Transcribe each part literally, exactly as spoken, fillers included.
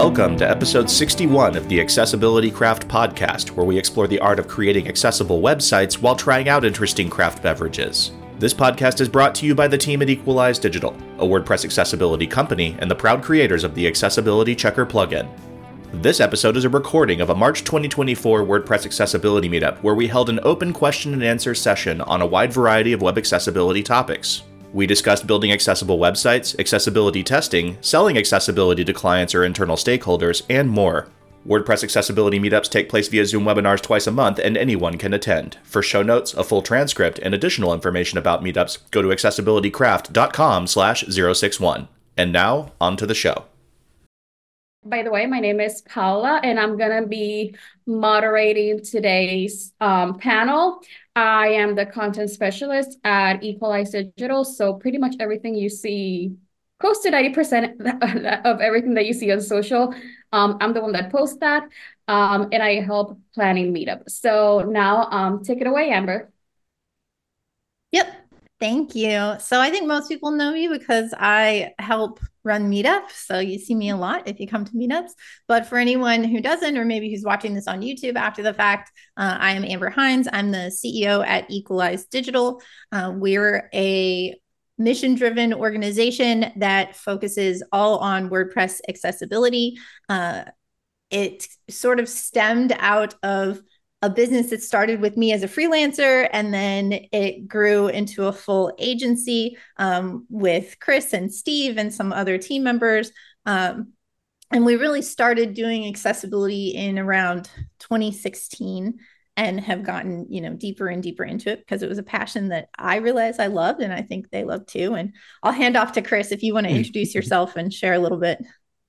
Welcome to episode sixty-one of the Accessibility Craft podcast, where we explore the art of creating accessible websites while trying out interesting craft beverages. This podcast is brought to you by the team at Equalize Digital, a WordPress accessibility company and the proud creators of the Accessibility Checker plugin. This episode is a recording of a March twenty twenty-four WordPress accessibility meetup where we held an open question and answer session on a wide variety of web accessibility topics. We discussed building accessible websites, accessibility testing, selling accessibility to clients or internal stakeholders, and more. WordPress accessibility meetups take place via Zoom webinars twice a month, and anyone can attend. For show notes, a full transcript, and additional information about meetups, go to accessibilitycraft.com slash 061. And now, on to the show. By the way, my name is Paula, and I'm going to be moderating today's um, panel. I am the content specialist at Equalize Digital, so pretty much everything you see, close to ninety percent of everything that you see on social, um, I'm the one that posts that, um, and I help planning meetup. So now um, take it away, Amber. Yep. Thank you. So I think most people know me because I help run meetups. So you see me a lot if you come to meetups. But for anyone who doesn't, or maybe who's watching this on YouTube after the fact, uh, I am Amber Hines. I'm the C E O at Equalize Digital. Uh, we're a mission-driven organization that focuses all on WordPress accessibility. Uh, it sort of stemmed out of a business that started with me as a freelancer, and then it grew into a full agency um, with Chris and Steve and some other team members. Um, and we really started doing accessibility in around twenty sixteen and have gotten, you know, deeper and deeper into it because it was a passion that I realized I loved, and I think they love too. And I'll hand off to Chris if you want to introduce yourself and share a little bit.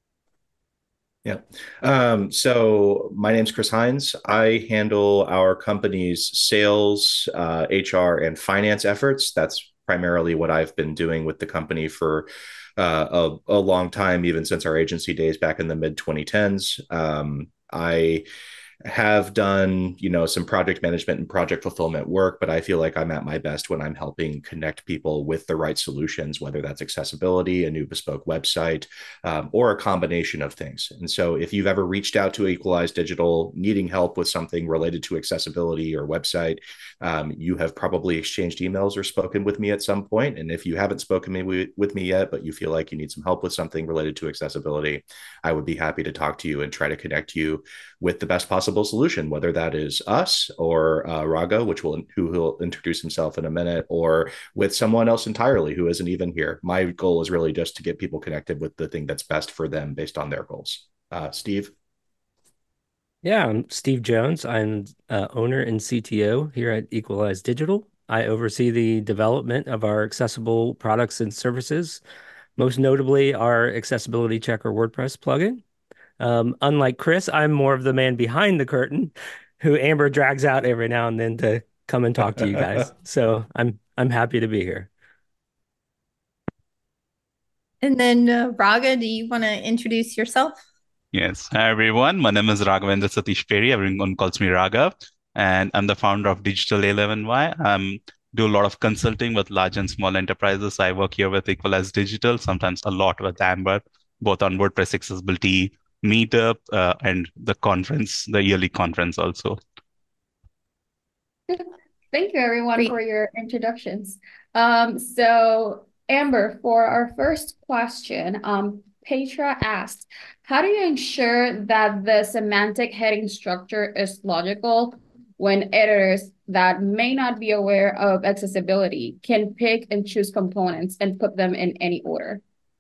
Yeah. Um, so my name's Chris Hines. I handle our company's sales, uh, H R, and finance efforts. That's primarily what I've been doing with the company for uh, a, a long time, even since our agency days back in the mid twenty tens. Um, I have done, you know, some project management and project fulfillment work, but I feel like I'm at my best when I'm helping connect people with the right solutions, whether that's accessibility, a new bespoke website, um, or a combination of things. And so if you've ever reached out to Equalize Digital needing help with something related to accessibility or website, um, you have probably exchanged emails or spoken with me at some point. And if you haven't spoken me, with me yet, but you feel like you need some help with something related to accessibility, I would be happy to talk to you and try to connect you with the best possible solution, whether that is us or uh, Raga, which will who will introduce himself in a minute, or with someone else entirely who isn't even here. My goal is really just to get people connected with the thing that's best for them based on their goals. Uh, Steve? Yeah, I'm Steve Jones. I'm uh, owner and C T O here at Equalize Digital. I oversee the development of our accessible products and services, most notably our Accessibility Checker WordPress plugin. Um, unlike Chris, I'm more of the man behind the curtain who Amber drags out every now and then to come and talk to you guys. So I'm I'm happy to be here. And then uh, Raga, do you want to introduce yourself? Yes. Hi, everyone. My name is Raghavendra Satish Peri. Everyone calls me Raghav. And I'm the founder of Digital eleven Y. I do a lot of consulting with large and small enterprises. I work here with Equalize Digital, sometimes a lot with Amber, both on WordPress accessibility, meetup, uh, and the conference, the yearly conference also. Thank you, everyone, Great. for your introductions. Um, so, Amber, for our first question, um, Petra asked, how do you ensure that the semantic heading structure is logical when editors that may not be aware of accessibility can pick and choose components and put them in any order?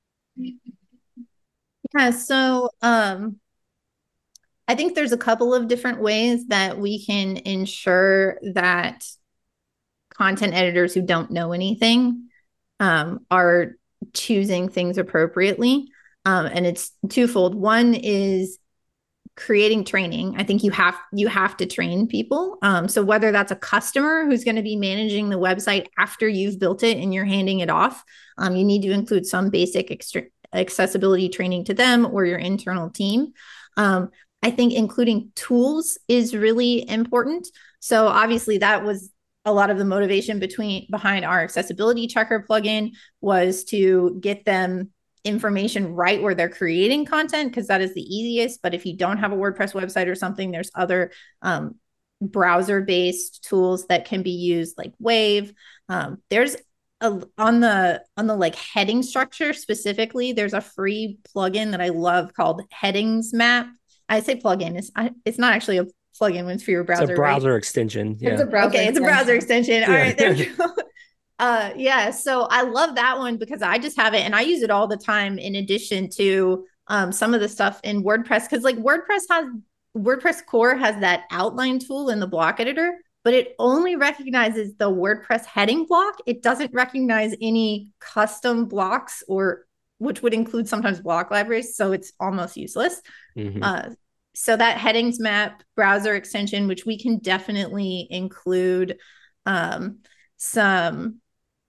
Yeah, so um, I think there's a couple of different ways that we can ensure that content editors who don't know anything um, are choosing things appropriately. Um, and it's twofold. One is creating training. I think you have you have to train people. Um, so whether that's a customer who's going to be managing the website after you've built it and you're handing it off, um, you need to include some basic extra accessibility training to them or your internal team. Um, I think including tools is really important. So obviously that was a lot of the motivation between behind our accessibility checker plugin was to get them information right where they're creating content, because that is the easiest. But if you don't have a WordPress website or something, there's other um, browser-based tools that can be used, like Wave. Um, there's a, on the on the like heading structure specifically, there's a free plugin that I love called Headings Map. I say plugin, it's it's not actually a plugin when it's for your browser. It's a browser right? extension. Yeah. It's a browser okay, it's a browser extension. All Yeah. right, there you go. Uh, yeah, so I love that one because I just have it and I use it all the time in addition to um, some of the stuff in WordPress. Because like WordPress has WordPress core has that outline tool in the block editor, but it only recognizes the WordPress heading block. It doesn't recognize any custom blocks, or which would include sometimes block libraries. So it's almost useless. Mhm. Uh, so that headings map browser extension, which we can definitely include um, some,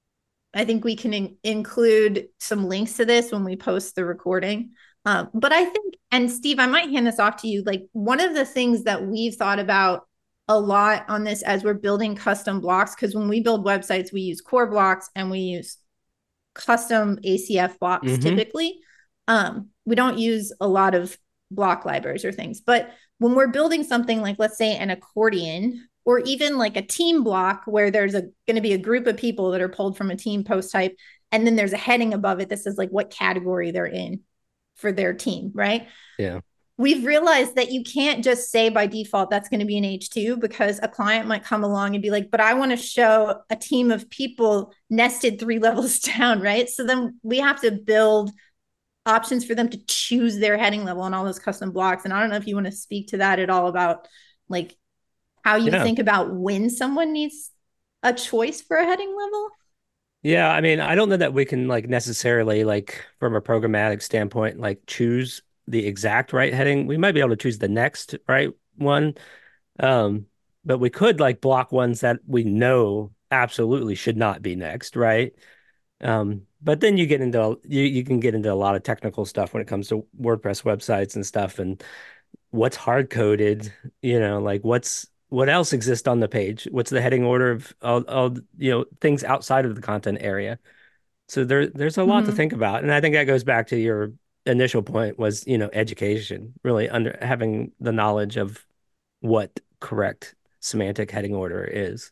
I think we can in- include some links to this when we post the recording. Um, but I think, and Steve, I might hand this off to you. Like one of the things that we've thought about a lot on this as we're building custom blocks, because when we build websites, we use core blocks and we use custom A C F blocks Mhm. typically. Um, we don't use a lot of block libraries or things. But when we're building something like, let's say, an accordion, or even like a team block where there's a going to be a group of people that are pulled from a team post type, and then there's a heading above it that says like what category they're in for their team, right? Yeah. We've realized that you can't just say by default that's going to be an H two, because a client might come along and be like, but I want to show a team of people nested three levels down, right? So then we have to build options for them to choose their heading level on all those custom blocks. And I don't know if you want to speak to that at all, about like how you Yeah. think about when someone needs a choice for a heading level. Yeah, I mean, I don't know that we can like necessarily like from a programmatic standpoint like choose the exact right heading. We might be able to choose the next right one. Um, but we could like block ones that we know absolutely should not be next, right? Um, but then you get into you you can get into a lot of technical stuff when it comes to WordPress websites and stuff, and what's hard coded, you know, like what's what else exists on the page? What's the heading order of all, all you know, things outside of the content area? So there there's a lot to Mhm. think about. And I think that goes back to your initial point was, you know, education, really under having the knowledge of what correct semantic heading order is.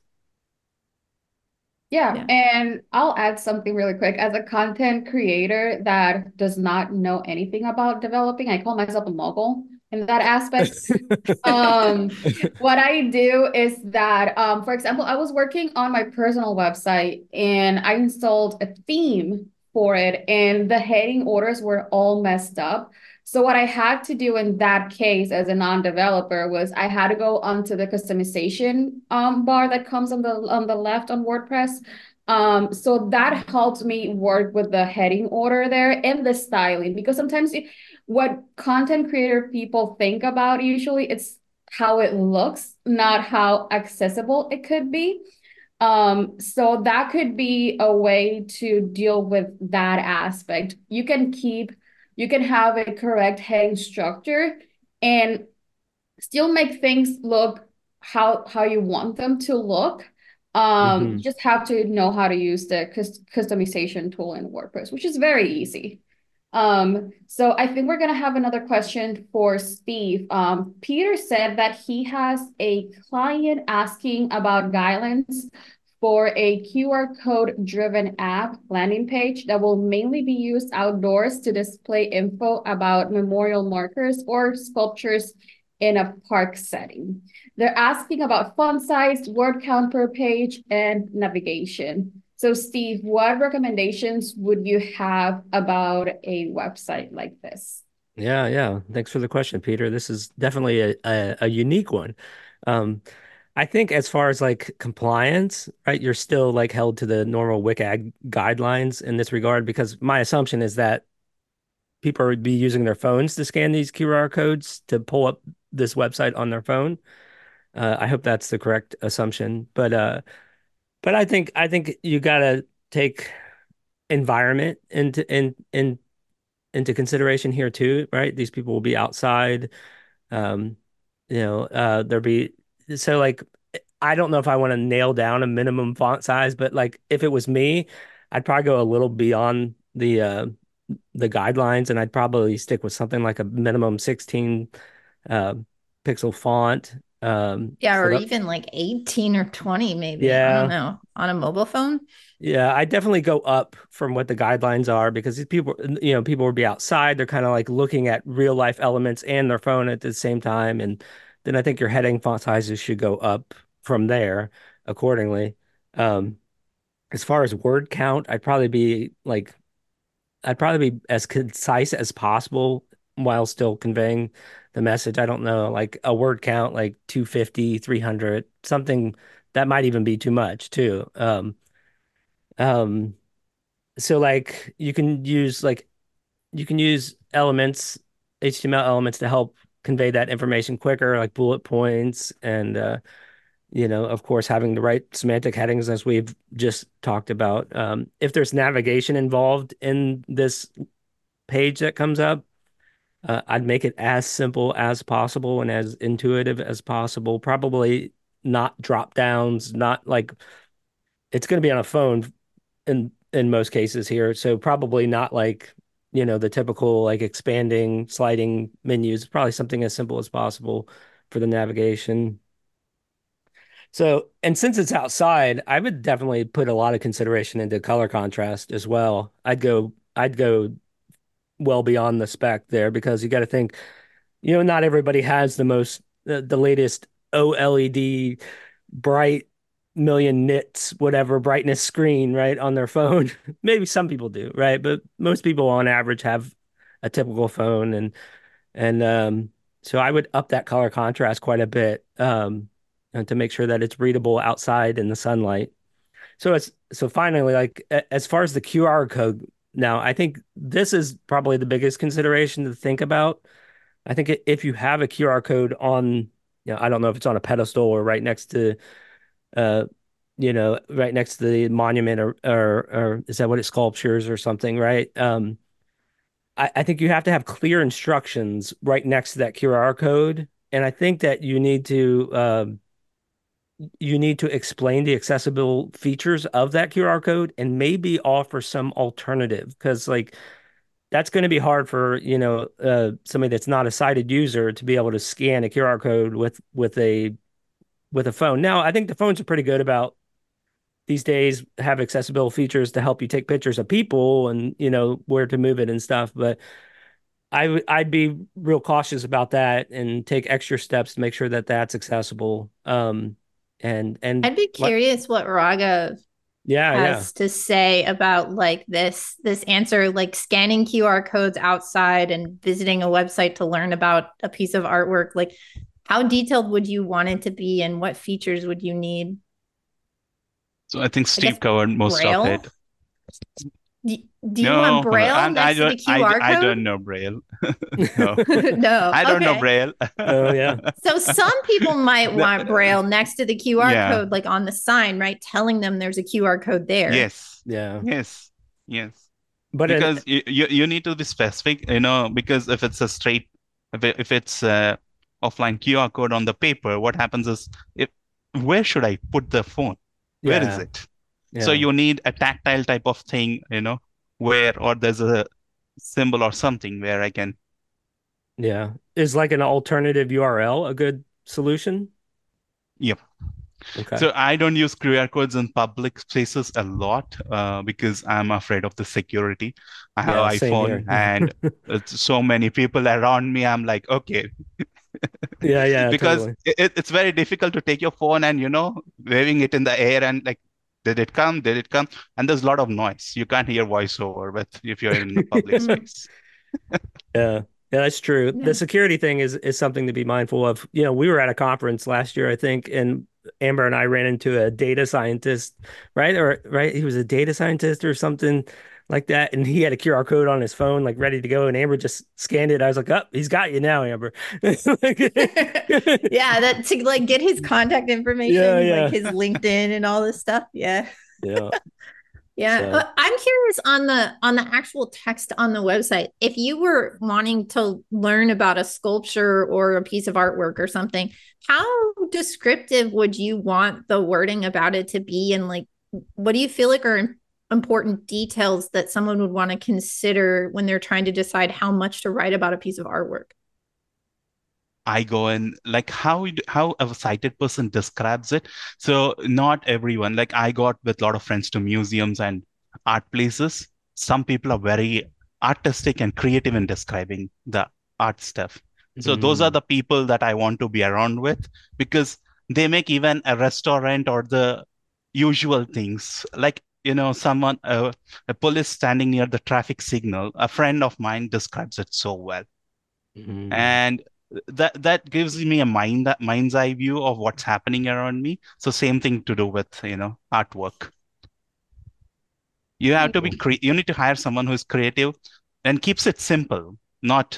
Yeah, Yeah. and I'll add something really quick. As a content creator that does not know anything about developing, I call myself a mogul in that aspect. Um, what I do is that, um, for example, I was working on my personal website and I installed a theme for it, and the heading orders were all messed up. So what I had to do in that case as a non-developer was I had to go onto the customization um, bar that comes on the on the left on WordPress. Um, so that helped me work with the heading order there and the styling, because sometimes you, what content creator people think about usually it's how it looks, not how accessible it could be. Um, so that could be a way to deal with that aspect. You can keep, you can have a correct heading structure and still make things look how how you want them to look. Um, hmm you just have to know how to use the cus customization tool in WordPress, which is very easy. Um, so I think we're gonna have another question for Steve. Um, Peter said that he has a client asking about guidelines for a Q R code driven app landing page that will mainly be used outdoors to display info about memorial markers or sculptures in a park setting. They're asking about font size, word count per page, and navigation. So Steve, what recommendations would you have about a website like this? Yeah, yeah. Thanks for the question, Peter. This is definitely a, a, a unique one. Um, I think as far as like compliance, right, you're still like held to the normal WCAG guidelines in this regard, because my assumption is that people would be using their phones to scan these Q R codes to pull up this website on their phone. Uh, I hope that's the correct assumption. But uh, but I think I think you gotta take environment into in in into consideration here too, right? These people will be outside. Um, you know, uh, there'll be so like I don't know if I want to nail down a minimum font size, but like if it was me, I'd probably go a little beyond the uh the guidelines, and I'd probably stick with something like a minimum sixteen uh, pixel font. Um, Yeah, for or the even like eighteen or twenty, maybe. I don't yeah, know. On a mobile phone. yeah, I definitely go up from what the guidelines are because these people, you know, people will be outside. They're kind of like looking at real life elements and their phone at the same time, and then I think your heading font sizes should go up from there accordingly. Um, as far as word count, I'd probably be like I'd probably be as concise as possible while still conveying the message. I don't know, like a word count, like two fifty, three hundred, something that might even be too much too. Um, um, so like you can use like you can use elements, H T M L elements to help convey that information quicker, like bullet points and uh, you know, of course, having the right semantic headings as we've just talked about. Um, if there's navigation involved in this page that comes up, uh, I'd make it as simple as possible and as intuitive as possible. Probably not drop downs, not like it's going to be on a phone in in most cases here, so probably not like you know the typical like expanding sliding menus. Probably something as simple as possible for the navigation. So, and since it's outside, I would definitely put a lot of consideration into color contrast as well. I'd go I'd go well beyond the spec there because you got to think, you know, not everybody has the most the, the latest OLED bright million nits whatever brightness screen right on their phone. Maybe some people do, right? But most people on average have a typical phone and and um so I would up that color contrast quite a bit um and to make sure that it's readable outside in the sunlight. So it's so finally, like as far as the Q R code now, I think this is probably the biggest consideration to think about. I think if you have a Q R code on, you know, I don't know if it's on a pedestal or right next to, uh, you know, right next to the monument or or or is that what it's sculptures or something, right? Um, I, I think you have to have clear instructions right next to that Q R code, and I think that you need to. Um, you need to explain the accessible features of that Q R code and maybe offer some alternative because like that's going to be hard for, you know, uh, somebody that's not a sighted user to be able to scan a Q R code with with a with a phone. Now, I think the phones are pretty good about these days have accessible features to help you take pictures of people and, you know, where to move it and stuff, but I would I'd be real cautious about that and take extra steps to make sure that that's accessible. Um, and and I'd be what curious what Raga yeah, yeah. has to say about like this this answer, like scanning Q R codes outside and visiting a website to learn about a piece of artwork. Like, how detailed would you want it to be, and what features would you need? So I think I guess Steve covered most of Braille. it. Do, do you No, want Braille I'm, I next to the don't. Q R I, I code? don't know Braille. No, No. I don't know Okay. Braille. Oh yeah. So some people might The- want Braille next to the Q R yeah. code, like on the sign, right? Telling them there's a Q R code there. Yes. Yeah. Yes. Yes. But it, Because you, you you need to be specific, you know, because if it's a straight, if it, if it's a offline Q R code on the paper, what happens is, if where should I put the phone? Where is yeah, it? So yeah, you need a tactile type of thing, you know, where or there's a symbol or something where I can. yeah. Is like an alternative U R L a good solution? Yep. Okay. So I don't use Q R codes in public spaces a lot uh, because I'm afraid of the security. I have Yeah, an same iPhone here. and it's so many people around me. I'm like, okay, Yeah, yeah, because totally. it, it's very difficult to take your phone and, you know, waving it in the air and like, did it come? Did it come? And there's a lot of noise. You can't hear voiceover with if you're in the public space. Yeah. Yeah, that's true. Yeah. The security thing is is something to be mindful of. You know, we were at a conference last year, I think, and Amber and I ran into a data scientist, right? Or right, he was a data scientist or something like that, and he had a Q R code on his phone, like ready to go, and Amber just scanned it. I was like, "Oh, he's got you now, Amber." Like- Yeah, that to like get his contact information, Yeah, yeah. like his LinkedIn and all this stuff. Yeah. Yeah. Yeah. So- Uh, I'm curious on the on the actual text on the website. If you were wanting to learn about a sculpture or a piece of artwork or something, how descriptive would you want the wording about it to be? And like, what do you feel like are important details that someone would want to consider when they're trying to decide how much to write about a piece of artwork? I go in like how it- how a sighted person describes it. So not everyone, like I got with a lot of friends to museums and art places. Some people are very artistic and creative in describing the art stuff. So those are Mm. the people that I want to be around with because they make even a restaurant or the usual things like you know someone uh, a police standing near the traffic signal. A friend of mine describes it so well, Mm. and that that gives me a mind mind's eye view of what's happening around me. So same thing to do with you know artwork. You have to be Cool. cre- you need to hire someone who is creative and keeps it simple, not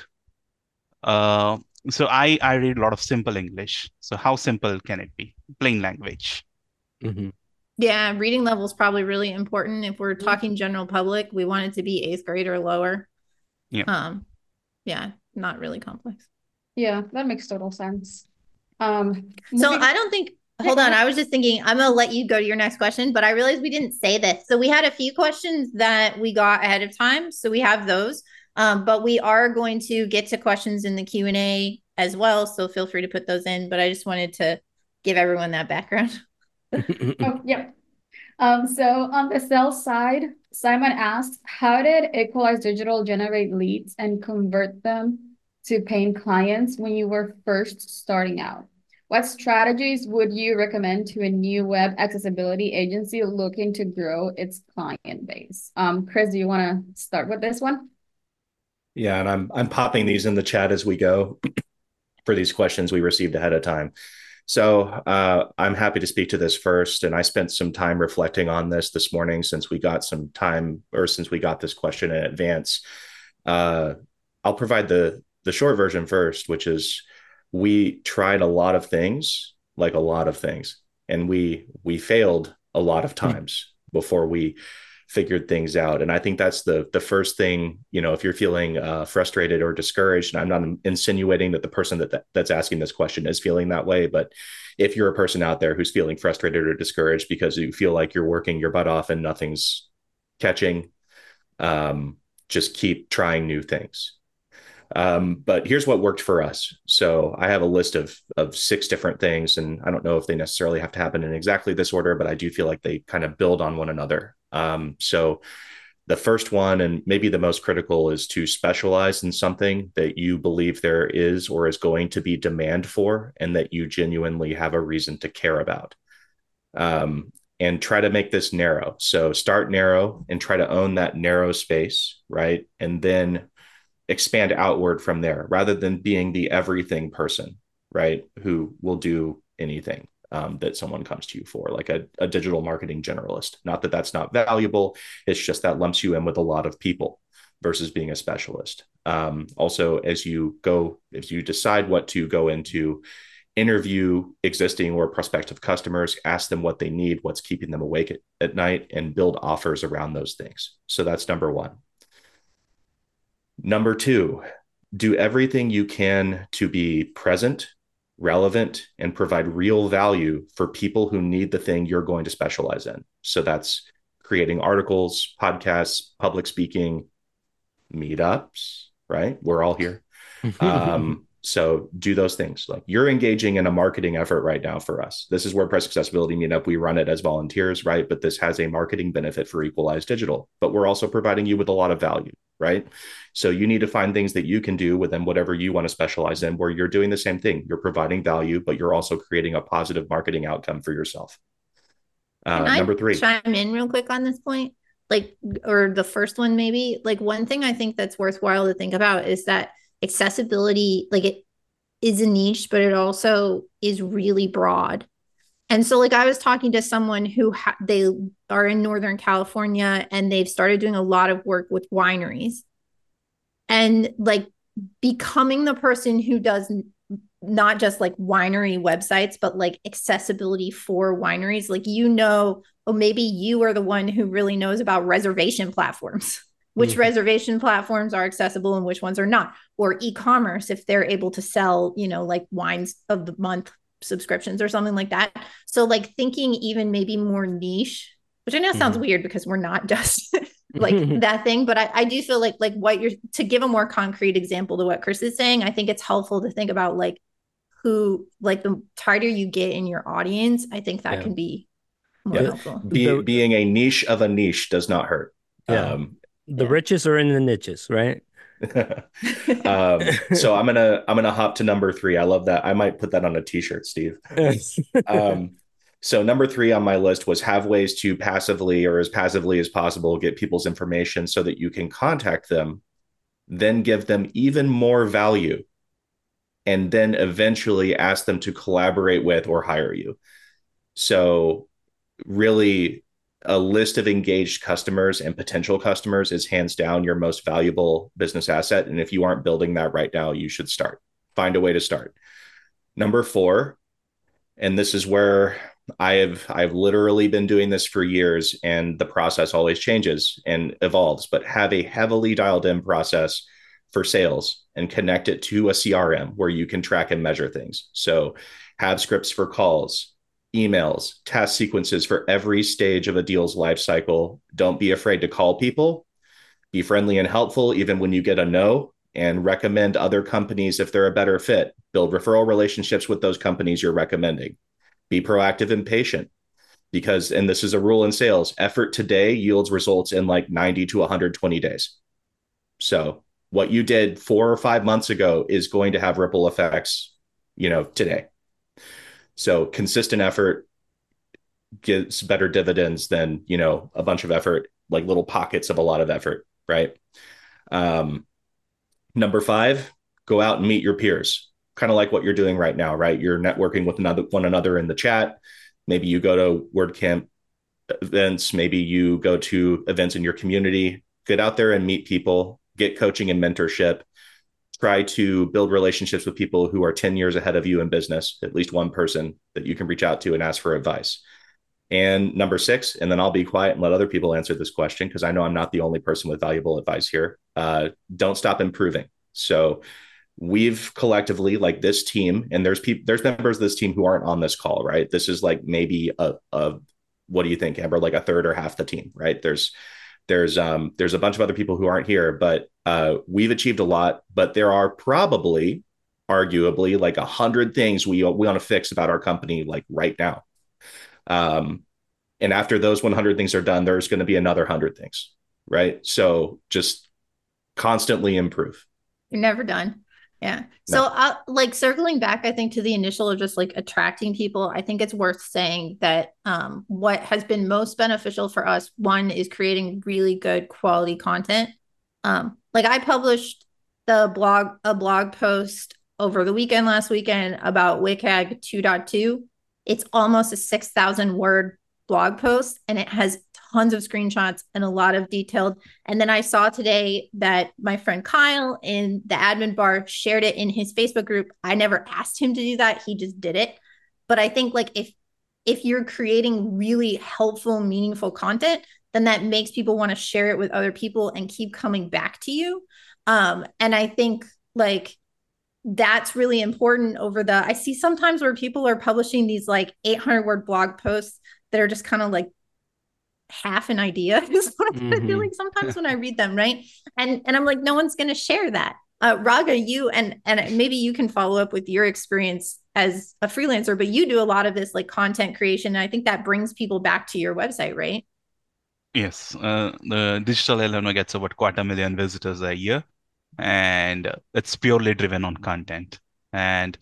uh so i i read a lot of simple English. So how simple can it be? Plain language. Mhm. Yeah, reading level is probably really important. If we're talking general public, we want it to be eighth grade or lower. Yeah. Um, yeah, not really complex. Yeah, that makes total sense. Um, So moving- I don't think, Yeah, hold go on, ahead. I was just thinking, I'm gonna let you go to your next question, but I realized we didn't say this. So we had a few questions that we got ahead of time, so we have those. Um, but we are going to get to questions in the Q and A as well, so feel free to put those in. But I just wanted to give everyone that background. Oh, yep. Um, so on the sales side, Simon asked, how did Equalize Digital generate leads and convert them to paying clients when you were first starting out? What strategies would you recommend to a new web accessibility agency looking to grow its client base? Um, Chris, do you want to start with this one? Yeah, and I'm I'm popping these in the chat as we go for these questions we received ahead of time. So uh, I'm happy to speak to this first, and I spent some time reflecting on this this morning since we got some time, or since we got this question in advance. Uh, I'll provide the the short version first, which is we tried a lot of things, like a lot of things, and we we failed a lot of times before we figured things out. And I think that's the the first thing, you know, if you're feeling uh, frustrated or discouraged, and I'm not insinuating that the person that, that that's asking this question is feeling that way, but if you're a person out there who's feeling frustrated or discouraged because you feel like you're working your butt off and nothing's catching, um, just keep trying new things. Um, but here's what worked for us. So I have a list of of six different things, and I don't know if they necessarily have to happen in exactly this order, but I do feel like they kind of build on one another. Um, so the first one, and maybe the most critical, is to specialize in something that you believe there is or is going to be demand for, and that you genuinely have a reason to care about. Um, and try to make this narrow. So start narrow and try to own that narrow space, right? And then expand outward from there rather than being the everything person, right? Who will do anything um, that someone comes to you for, like a, a digital marketing generalist. Not that that's not valuable. It's just that lumps you in with a lot of people versus being a specialist. Um, also, as you go, if you decide what to go into, interview existing or prospective customers, ask them what they need, what's keeping them awake at, at night, and build offers around those things. So that's number one. Number two, do everything you can to be present, relevant, and provide real value for people who need the thing you're going to specialize in. So that's creating articles, podcasts, public speaking, meetups, right? We're all here. Um, so do those things. Like you're engaging in a marketing effort right now for us. This is WordPress Accessibility Meetup. We run it as volunteers, right? But this has a marketing benefit for Equalize Digital, but we're also providing you with a lot of value, right? So you need to find things that you can do within whatever you want to specialize in, where you're doing the same thing. You're providing value, but you're also creating a positive marketing outcome for yourself. Uh, Can I number three. chime in real quick on this point? Like, or the first one, maybe. Like, one thing I think that's worthwhile to think about is that accessibility, like, it is a niche, but it also is really broad. And so, like, I was talking to someone who ha- they are in Northern California and they've started doing a lot of work with wineries. And like becoming the person who does not just like winery websites, but like accessibility for wineries. Like, you know, oh, maybe you are the one who really knows about reservation platforms, which mm-hmm. reservation platforms are accessible and which ones are not, or e-commerce, if they're able to sell, you know, like wines of the month subscriptions or something like that. So like thinking even maybe more niche which I know sounds Mhm. weird because we're not just like that thing, but I, I do feel like like what you're to give a more concrete example to what Chris is saying, I think it's helpful to think about like who like the tighter you get in your audience, I think that Yeah. can be more Yeah. helpful. Be, The- being a niche of a niche does not hurt. Yeah. Um, The Yeah. riches are in the niches, right? um, so I'm gonna I'm gonna hop to number three. I love that. I might put that on a t-shirt, Steve. Um, so number three on my list was have ways to passively or as passively as possible get people's information so that you can contact them, then give them even more value, and then eventually ask them to collaborate with or hire you. So really a list of engaged customers and potential customers is hands down your most valuable business asset. And if you aren't building that right now, you should start. Find a way to start. Number four, and this is where I have I've literally been doing this for years, and the process always changes and evolves, but have a heavily dialed in process for sales and connect it to a C R M where you can track and measure things. So have scripts for calls, emails, task sequences for every stage of a deal's life cycle. Don't be afraid to call people. Be friendly and helpful even when you get a no, and recommend other companies if they're a better fit. Build referral relationships with those companies you're recommending. Be proactive and patient because, and this is a rule in sales, effort today yields results in like ninety to one hundred twenty days. So what you did four or five months ago is going to have ripple effects, you know, today. So consistent effort gives better dividends than, you know, a bunch of effort, like little pockets of a lot of effort, right? Um, number five, go out and meet your peers, kind of like what you're doing right now, right? You're networking with another one another in the chat. Maybe you go to WordCamp events, maybe you go to events in your community. Get out there and meet people, get coaching and mentorship. Try to build relationships with people who are ten years ahead of you in business, at least one person that you can reach out to and ask for advice. And number six, and then I'll be quiet and let other people answer this question because I know I'm not the only person with valuable advice here. Uh, don't stop improving. So we've collectively, like this team, and there's people, there's members of this team who aren't on this call, right? This is like maybe a, a what do you think, Amber? Like a third or half the team, right? There's there's um there's a bunch of other people who aren't here, but uh, we've achieved a lot. But there are probably, arguably, like a hundred things we we want to fix about our company, like right now. Um, and after those one hundred things are done, there's going to be another one hundred things, right? So just constantly improve. You're never done. Yeah. So, No. uh, like circling back, I think to the initial of just like attracting people, I think it's worth saying that um, what has been most beneficial for us, one is creating really good quality content. Um, like I published the blog, a blog post over the weekend, last weekend about WCAG two point two. It's almost a six thousand word blog post and it has tons of screenshots and a lot of detailed. And then I saw today that my friend Kyle in the admin bar shared it in his Facebook group. I never asked him to do that. He just did it. But I think like if if you're creating really helpful, meaningful content, then that makes people want to share it with other people and keep coming back to you. Um, and I think like that's really important over the, I see sometimes where people are publishing these like eight hundred word blog posts that are just kind of like half an idea is what mm-hmm. I feel like sometimes when I read them, right? And and I'm like, no one's going to share that. Uh, Raga, you and and maybe you can follow up with your experience as a freelancer, but you do a lot of this like content creation. And I think that brings people back to your website, right? Yes, uh, the Digital eleven gets about quarter million visitors a year, and it's purely driven on content. And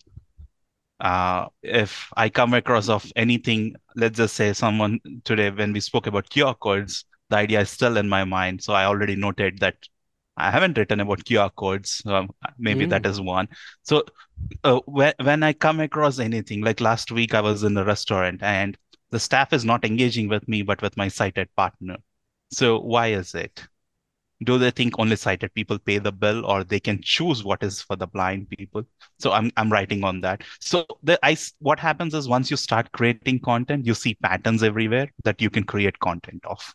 Uh, if I come across of anything, let's just say someone today, when we spoke about Q R codes, the idea is still in my mind. So I already noted that I haven't written about Q R codes. Um, maybe mm. that is one. So uh, when, when I come across anything, like last week, I was in a restaurant and the staff is not engaging with me, but with my sighted partner. So why is it? Do they think only sighted people pay the bill, or they can choose what is for the blind people? So I'm I'm writing on that. So the I what happens is once you start creating content, you see patterns everywhere that you can create content of.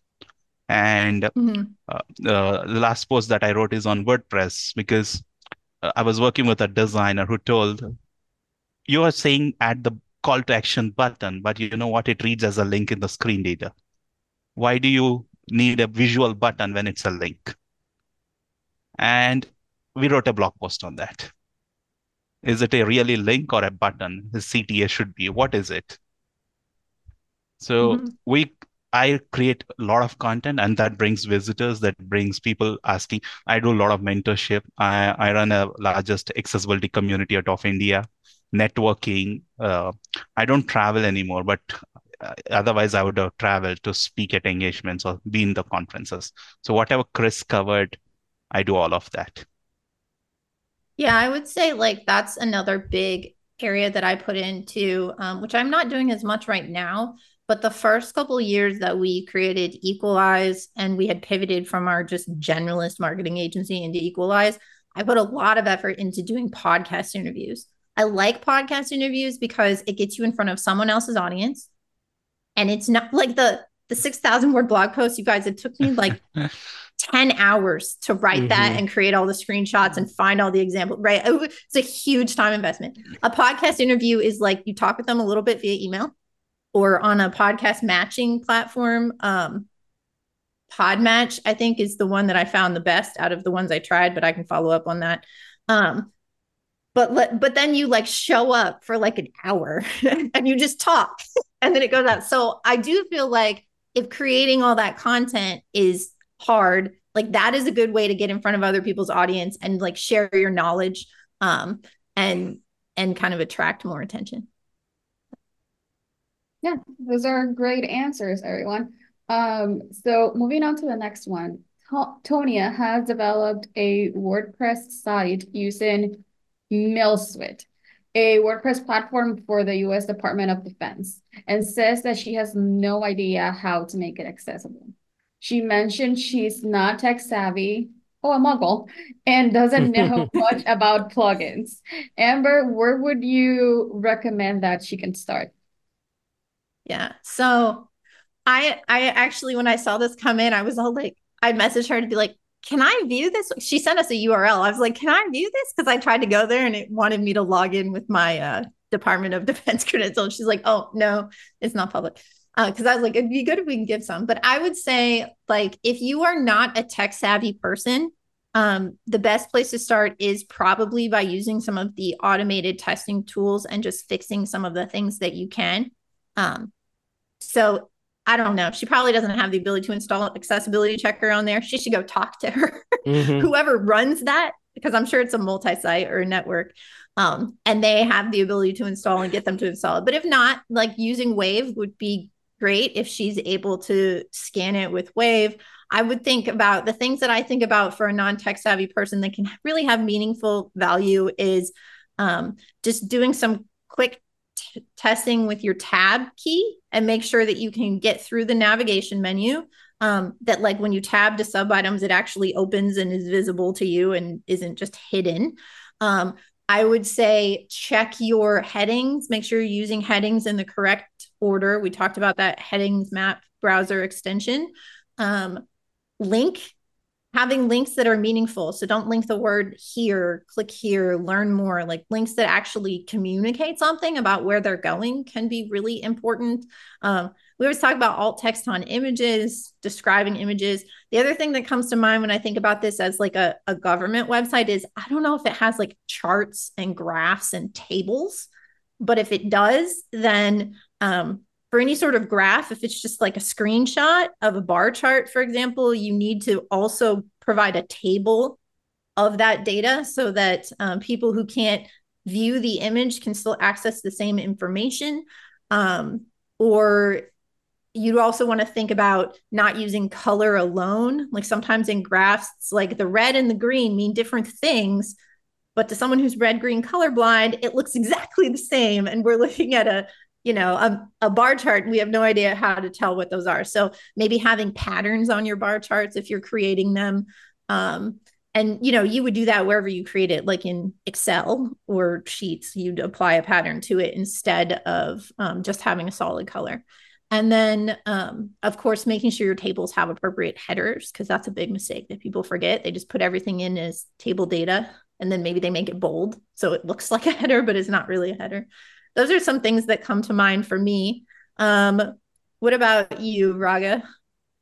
And mm-hmm. uh, uh, the last post that I wrote is on WordPress because uh, I was working with a designer who told, you are saying add the call to action button, but you know what? It reads as a link in the screen data. why do you need a visual button when it's a link? And we wrote a blog post on that. Is it a really link or a button? The C T A should be. What is it? So Mm-hmm. we, I create a lot of content, and that brings visitors, that brings people asking. I do a lot of mentorship. I, I run a largest accessibility community out of India, networking. Uh, I don't travel anymore, but uh, otherwise I would have traveled to speak at engagements or be in the conferences. So whatever Chris covered, I do all of that. Yeah, I would say like that's another big area that I put into, um, which I'm not doing as much right now. But the first couple of years that we created Equalize and we had pivoted from our just generalist marketing agency into Equalize, I put a lot of effort into doing podcast interviews. I like podcast interviews because it gets you in front of someone else's audience. And it's not like the the six thousand word blog post, you guys, it took me like ten hours to write mm-hmm. that and create all the screenshots and find all the examples, right? It's a huge time investment. A podcast interview is like you talk with them a little bit via email or on a podcast matching platform. Um, Podmatch, I think, is the one that I found the best out of the ones I tried, but I can follow up on that. Um, but let, but then you like show up for like an hour and you just talk and then it goes out. So I do feel like if creating all that content is hard, like that is a good way to get in front of other people's audience and like share your knowledge um, and and kind of attract more attention. Yeah, those are great answers, everyone. Um, so moving on to the next one, Tonia has developed a WordPress site using MailSuite, a WordPress platform for the U S Department of Defense, and says that she has no idea how to make it accessible. She mentioned she's not tech savvy, oh, a muggle, and doesn't know much about plugins. Amber, where would you recommend that she can start? Yeah, so I I actually, when I saw this come in, I was all like, I messaged her to be like, can I view this? She sent us a U R L. I was like, can I view this? Because I tried to go there and it wanted me to log in with my uh, Department of Defense credentials. She's like, oh, no, it's not public. Because uh, I was like, it'd be good if we can give some. But I would say, like, if you are not a tech savvy person, um, the best place to start is probably by using some of the automated testing tools and just fixing some of the things that you can. Um, so I don't know. She probably doesn't have the ability to install an accessibility checker on there. She should go talk to her, mm-hmm. whoever runs that, because I'm sure it's a multi-site or a network. Um, and they have the ability to install and get them to install it. But if not, like using Wave would be great if she's able to scan it with Wave. I would think about the things that I think about for a non-tech savvy person that can really have meaningful value is um, just doing some quick t- testing with your tab key and make sure that you can get through the navigation menu. Um, that like when you tab to sub items, it actually opens and is visible to you and isn't just hidden. Um, I would say check your headings, make sure you're using headings in the correct order. We talked about that headings map browser extension. Um, link, having links that are meaningful. So don't link the word here, click here, learn more. Like links that actually communicate something about where they're going can be really important. Um, we always talk about alt text on images, describing images. The other thing that comes to mind when I think about this as like a, a government website is, I don't know if it has like charts and graphs and tables, but if it does, then um, for any sort of graph, if it's just like a screenshot of a bar chart, for example, you need to also provide a table of that data so that um, people who can't view the image can still access the same information. Um, or you'd also want to think about not using color alone. Like sometimes in graphs, it's like the red and the green mean different things, but to someone who's red, green, colorblind, it looks exactly the same. And we're looking at a, you know, a, a bar chart, and we have no idea how to tell what those are. So maybe having patterns on your bar charts if you're creating them. Um, and, you know, you would do that wherever you create it, like in Excel or Sheets, you'd apply a pattern to it instead of um, just having a solid color. And then, um, of course, making sure your tables have appropriate headers, because that's a big mistake that people forget. They just put everything in as table data, and then maybe they make it bold so it looks like a header, but it's not really a header. Those are some things that come to mind for me. Um, what about you, Raga?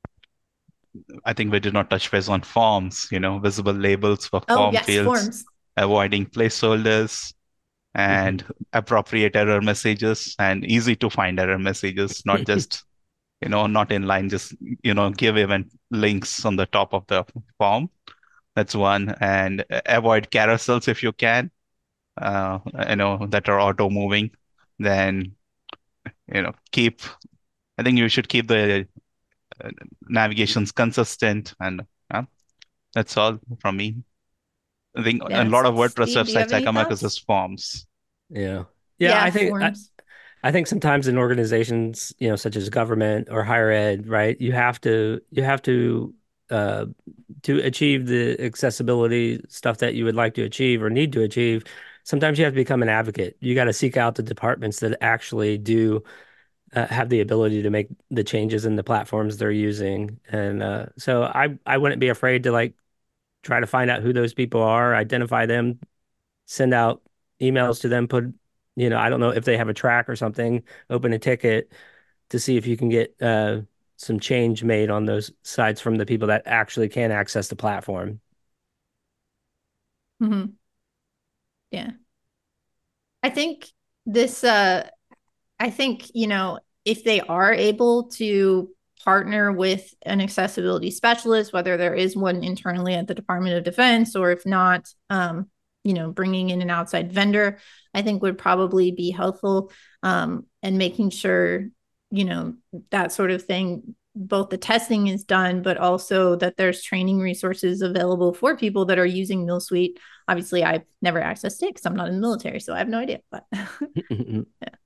I think we did not touch base on forms, you know, visible labels for Oh, form yes, fields, forms. avoiding placeholders, and appropriate error messages and easy to find error messages, not just, you know, not in line, just, you know, give event links on the top of the form. That's one. And avoid carousels if you can, uh, you know, that are auto moving. Then, you know, keep, I think you should keep the uh, navigations consistent. And uh, that's all from me. I think a Yes. lot of WordPress Steve, do you have websites I any come across thoughts? as forms. Yeah. Yeah, Yeah, I think I, forms. I think sometimes in organizations, you know, such as government or higher ed, right, you have to you have to uh to achieve the accessibility stuff that you would like to achieve or need to achieve, sometimes you have to become an advocate. You got to seek out the departments that actually do uh, have the ability to make the changes in the platforms they're using. And uh, so I I wouldn't be afraid to like try to find out who those people are, identify them, send out emails to them, put, you know, I don't know if they have a track or something, open a ticket to see if you can get uh, some change made on those sites from the people that actually can access the platform. Mm-hmm. Yeah. I think this, uh, I think, you know, if they are able to partner with an accessibility specialist, whether there is one internally at the Department of Defense, or if not, um, you know, bringing in an outside vendor, I think would probably be helpful, um, and making sure, you know, that sort of thing, both the testing is done, but also that there's training resources available for people that are using MillSuite. Obviously, I've never accessed it because I'm not in the military, so I have no idea. But yeah.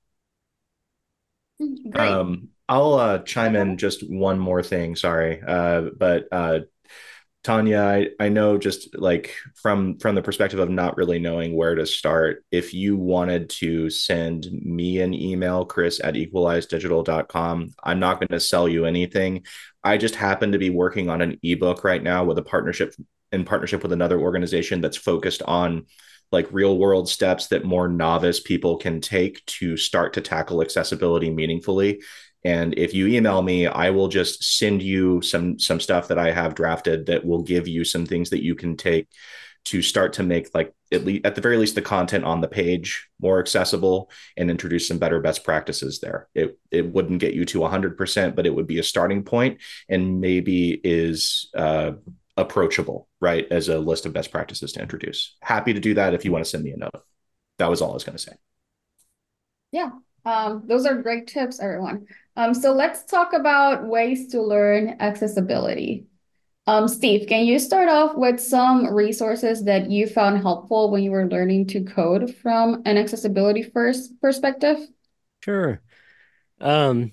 Great. Um, I'll uh, chime in just one more thing. Sorry, uh, but uh, Tanya, I, I know just like from from the perspective of not really knowing where to start, if you wanted to send me an email, Chris at equalize digital dot com, I'm not going to sell you anything. I just happen to be working on an ebook right now with a partnership in partnership with another organization that's focused on like real world steps that more novice people can take to start to tackle accessibility meaningfully. And if you email me, I will just send you some some stuff that I have drafted that will give you some things that you can take to start to make like at least at the very least the content on the page more accessible and introduce some better best practices there. It it wouldn't get you to one hundred percent, but it would be a starting point and maybe is uh, approachable, right, as a list of best practices to introduce. Happy to do that if you want to send me a note. That was all I was going to say. Yeah, um, those are great tips, everyone. Um, so let's talk about ways to learn accessibility. Um, Steve, can you start off with some resources that you found helpful when you were learning to code from an accessibility first perspective? Sure. Um,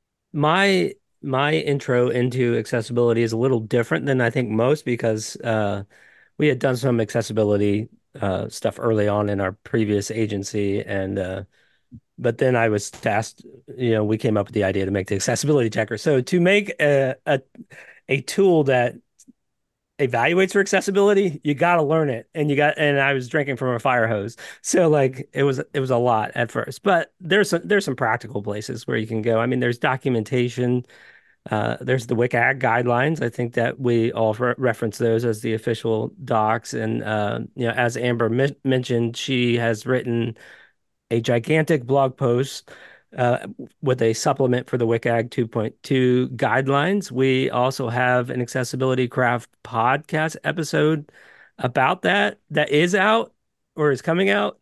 my my intro into accessibility is a little different than I think most because uh, we had done some accessibility uh, stuff early on in our previous agency, and uh, but then I was tasked, you know, we came up with the idea to make the accessibility checker. So to make a a, a tool that evaluates for accessibility, you got to learn it, and you got and I was drinking from a fire hose, so like it was it was a lot at first, but there's some there's some practical places where you can go. I mean, there's documentation, uh, there's the W C A G guidelines. I think that we all re reference those as the official docs, and uh, you know, as Amber mentioned, she has written a gigantic blog post uh, with a supplement for the W C A G two point two guidelines. We also have an Accessibility Craft podcast episode about that that is out or is coming out.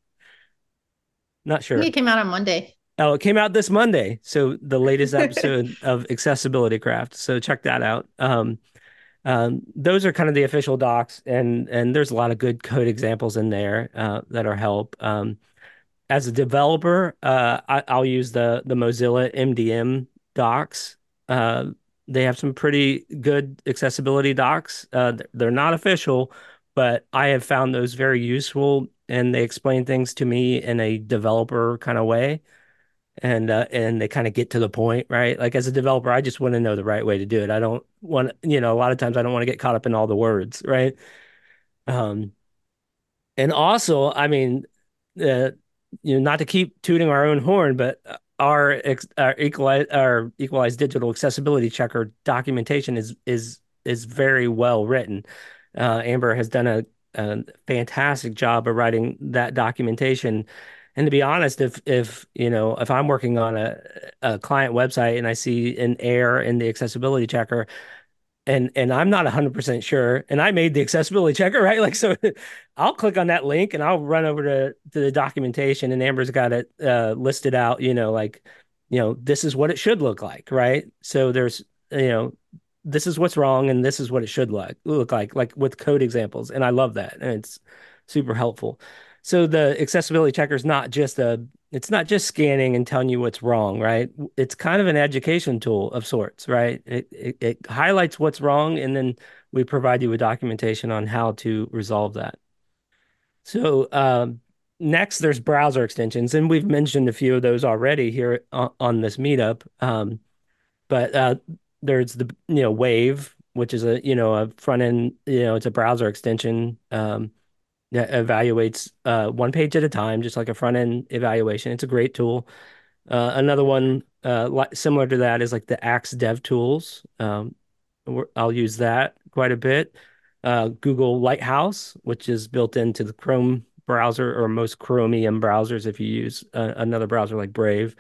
Not I sure. think it came out on Monday. Oh, it came out this Monday. So the latest episode of Accessibility Craft. So check that out. Um, um, those are kind of the official docs, and and there's a lot of good code examples in there uh, that are help. Um, as a developer, uh, I, I'll use the the Mozilla M D M docs. Uh, they have some pretty good accessibility docs. Uh, they're not official, but I have found those very useful, and they explain things to me in a developer kind of way, and uh, and they kind of get to the point, right? Like as a developer, I just want to know the right way to do it. I don't want, you know, a lot of times I don't want to get caught up in all the words, right? Um, and also, I mean, uh, you know, not to keep tooting our own horn, but our ex our equalize our equalized digital accessibility checker documentation is is is very well written. Uh, Amber has done a, a fantastic job of writing that documentation. And to be honest, if if you know if I'm working on a, a client website and I see an error in the accessibility checker, and and I'm not one hundred percent sure, and I made the accessibility checker, right? Like, so I'll click on that link and I'll run over to to the documentation, and Amber's got it uh, listed out, you know, like, you know, this is what it should look like, right? So there's, you know, this is what's wrong and this is what it should like look like, like with code examples. And I love that. And it's super helpful. So the accessibility checker is not just a it's not just scanning and telling you what's wrong, right? It's kind of an education tool of sorts, right? It, it, it highlights what's wrong, and then we provide you with documentation on how to resolve that. So um, next, there's browser extensions, and we've mentioned a few of those already here on, on this meetup. Um, but uh, there's the you know Wave, which is a you know a front end, you know it's a browser extension. Um, that evaluates uh, one page at a time, just like a front end evaluation. It's a great tool. Uh, another one uh, li similar to that is like the Axe Dev Tools. Um, I'll use that quite a bit. Uh, Google Lighthouse, which is built into the Chrome browser or most Chromium browsers if you use uh, another browser like Brave.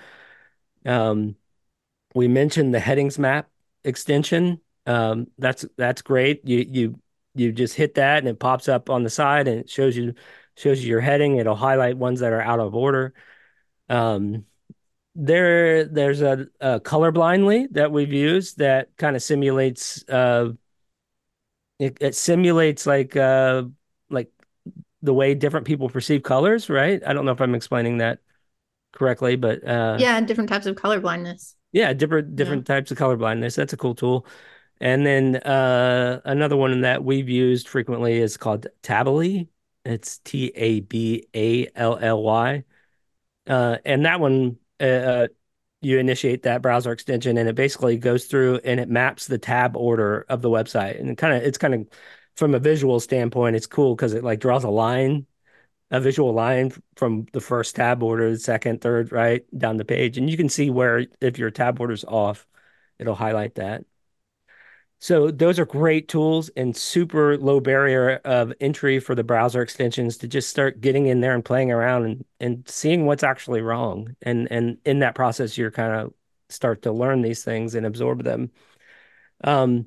Um, we mentioned the headings map extension. Um, that's that's great. You you you just hit that and it pops up on the side and it shows you shows you your heading. It'll highlight ones that are out of order. Um, there there's a, a colorblindly that we've used that kind of simulates uh it, it simulates like uh like the way different people perceive colors, right? I don't know if I'm explaining that correctly, but uh Yeah, different types of color blindness. yeah, different different types of color blindness. That's a cool tool. And then uh, another one that we've used frequently is called Tabally. It's T A B A L L Y. Uh, and that one, uh, uh, you initiate that browser extension, and it basically goes through and it maps the tab order of the website. And kind of, it's kind of, from a visual standpoint, it's cool because it like draws a line, a visual line from the first tab order, the second, third, right down the page, and you can see where if your tab order's off, it'll highlight that. So those are great tools and super low barrier of entry for the browser extensions to just start getting in there and playing around and, and seeing what's actually wrong. And and in that process, you're kind of start to learn these things and absorb them. Um,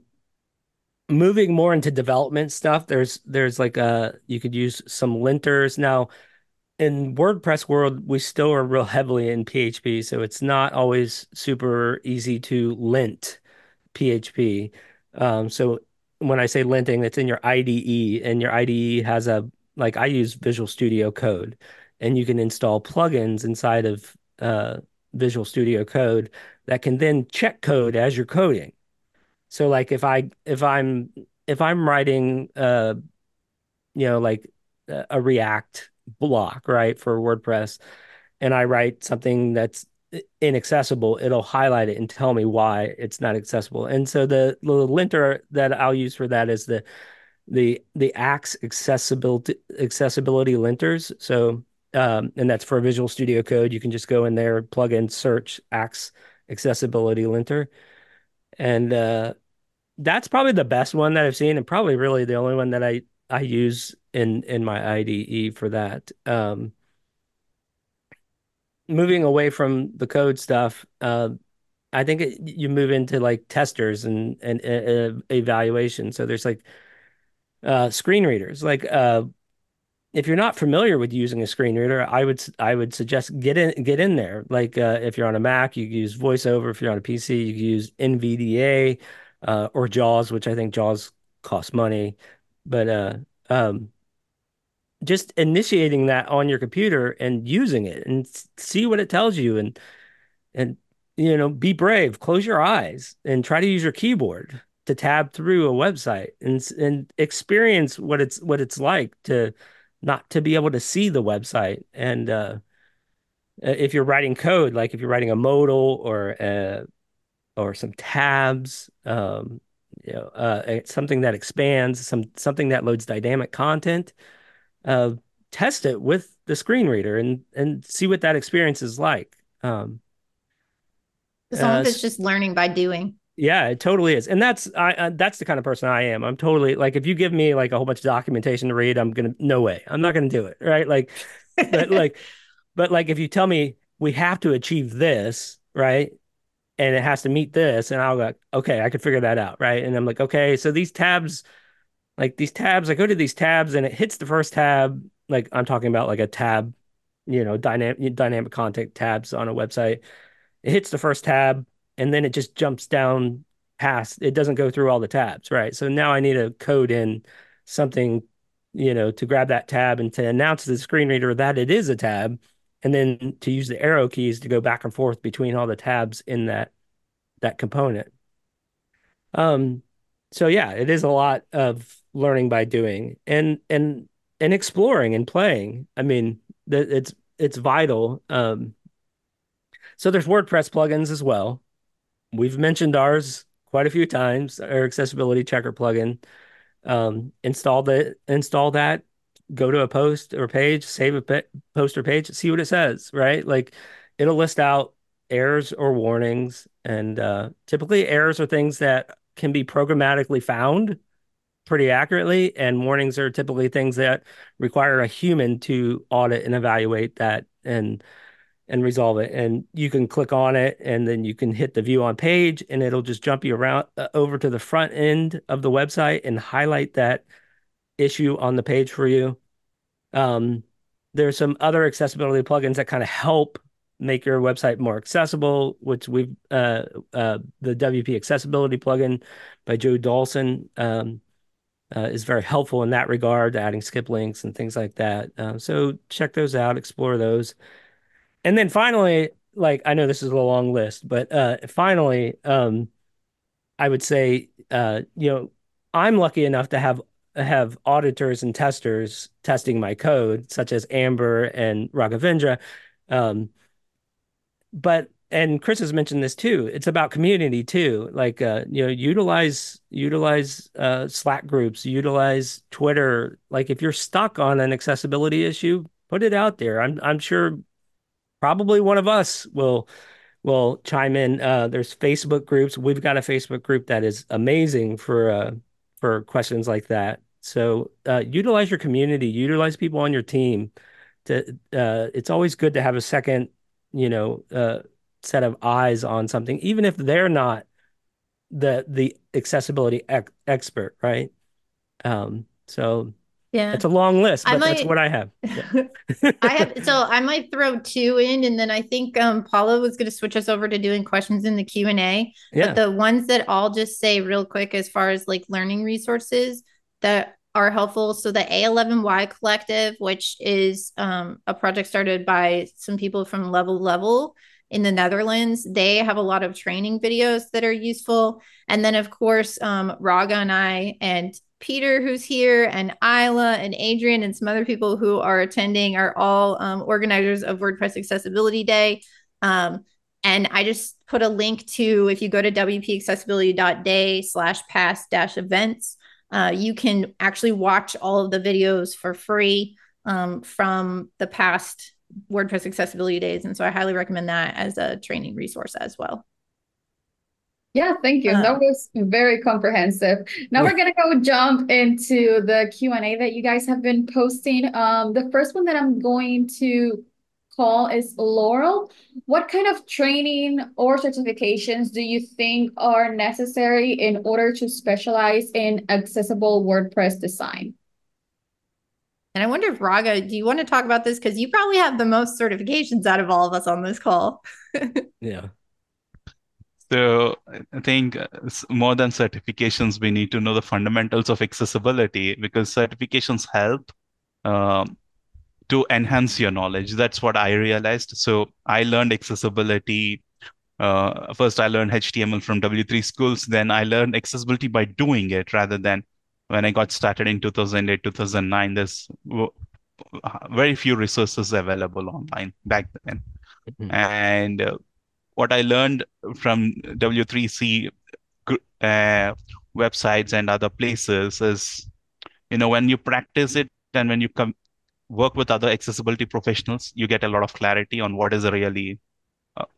moving more into development stuff, there's there's like a you could use some linters. Now, in WordPress world, we still are real heavily in P H P, so it's not always super easy to lint P H P. Um, so when I say linting, it's in your I D E, and your I D E has a like I use Visual Studio Code, and you can install plugins inside of uh, Visual Studio Code that can then check code as you're coding. So like if I if I'm if I'm writing uh you know like a React block, right, for WordPress, and I write something that's inaccessible, it'll highlight it and tell me why it's not accessible. And so the, the linter that I'll use for that is the the the Axe accessibility accessibility linters. So um, and that's for Visual Studio Code. You can just go in there, plug in, search Axe accessibility linter, and uh, that's probably the best one that I've seen, and probably really the only one that I I use in in my I D E for that. Um, moving away from the code stuff, uh, I think it, you move into like testers and and uh, evaluation. So there's like uh, screen readers. Like uh, if you're not familiar with using a screen reader, I would I would suggest get in get in there. Like uh, if you're on a Mac, you can use VoiceOver. If you're on a P C, you can use N V D A uh, or JAWS, which I think JAWS costs money. But uh, um, just initiating that on your computer and using it and see what it tells you, and and you know be brave, close your eyes and try to use your keyboard to tab through a website and and experience what it's what it's like to not to be able to see the website. And uh if you're writing code, like if you're writing a modal or uh or some tabs, um you know uh something that expands, some something that loads dynamic content, uh test it with the screen reader and and see what that experience is like. um Some uh, of it's just learning by doing. Yeah, it totally is. And that's I, I that's the kind of person I am. I'm totally like if you give me like a whole bunch of documentation to read, I'm gonna no way. I'm not gonna do it. Right. Like but like but like if you tell me we have to achieve this, right? And it has to meet this, and I'll go, okay, I could figure that out, right? And I'm like, okay, so these tabs, like these tabs, I go to these tabs and it hits the first tab, like I'm talking about like a tab, you know, dynamic dynamic content tabs on a website. It hits the first tab and then it just jumps down past, it doesn't go through all the tabs, right? So now I need to code in something, you know, to grab that tab and to announce to the screen reader that it is a tab, and then to use the arrow keys to go back and forth between all the tabs in that that component. Um, so yeah, it is a lot of learning by doing and and and exploring and playing. I mean, that it's it's vital. Um, so there's WordPress plugins as well. We've mentioned ours quite a few times, our accessibility checker plugin. Um, install the install that, go to a post or page, save a pe post or page, see what it says, right? Like it'll list out errors or warnings, and uh, typically errors are things that can be programmatically found pretty accurately, and warnings are typically things that require a human to audit and evaluate that and and resolve it. And you can click on it and then you can hit the view on page and it'll just jump you around uh, over to the front end of the website and highlight that issue on the page for you. Um, there's some other accessibility plugins that kind of help make your website more accessible, which we've uh, uh, the W P Accessibility plugin by Joe Dawson um, uh, is very helpful in that regard, adding skip links and things like that. Uh, so check those out, explore those. And then finally, like I know this is a long list, but uh, finally, um, I would say, uh, you know, I'm lucky enough to have have auditors and testers testing my code, such as Amber and Raghavendra. Um, but and Chris has mentioned this too. It's about community too. Like uh, you know, utilize utilize uh, Slack groups, utilize Twitter. Like if you're stuck on an accessibility issue, put it out there. I'm I'm sure probably one of us will will chime in. Uh, there's Facebook groups. We've got a Facebook group that is amazing for uh, for questions like that. So uh, utilize your community, utilize people on your team. To uh, it's always good to have a second, you know, uh, set of eyes on something, even if they're not the the accessibility ec expert, right? Um, so Yeah. it's a long list, I but that's might- what I have. Yeah. I have so I might throw two in, and then I think um Paula was going to switch us over to doing questions in the Q and A. Yeah. But the ones that I'll just say real quick as far as like learning resources that are helpful. So the A eleven Y Collective, which is um a project started by some people from Level Level in the Netherlands. They have a lot of training videos that are useful. And then of course, um Raga and I and Peter, who's here, and Isla and Adrian and some other people who are attending are all um, organizers of WordPress Accessibility Day. Um, and I just put a link to, if you go to w p accessibility dot day slash past dash events, uh, you can actually watch all of the videos for free um, from the past WordPress Accessibility Days. And so I highly recommend that as a training resource as well. Yeah, thank you. Uh, That was very comprehensive. Now we're gonna go jump into the Q and A that you guys have been posting. Um, the first one that I'm going to call is Laurel. What kind of training or certifications do you think are necessary in order to specialize in accessible WordPress design? And I wonder if Raga, do you want to talk about this? Because you probably have the most certifications out of all of us on this call. Yeah. So I think uh, s- more than certifications, we need to know the fundamentals of accessibility because certifications help um, to enhance your knowledge. That's what I realized. So I learned accessibility. Uh, first, I learned H T M L from W three Schools. Then I learned accessibility by doing it rather than when I got started in two thousand eight, two thousand nine. There's w- very few resources available online back then. Mhm. And uh, what I learned from W three C uh, websites and other places is, you know, when you practice it and when you come work with other accessibility professionals, you get a lot of clarity on what is really uh,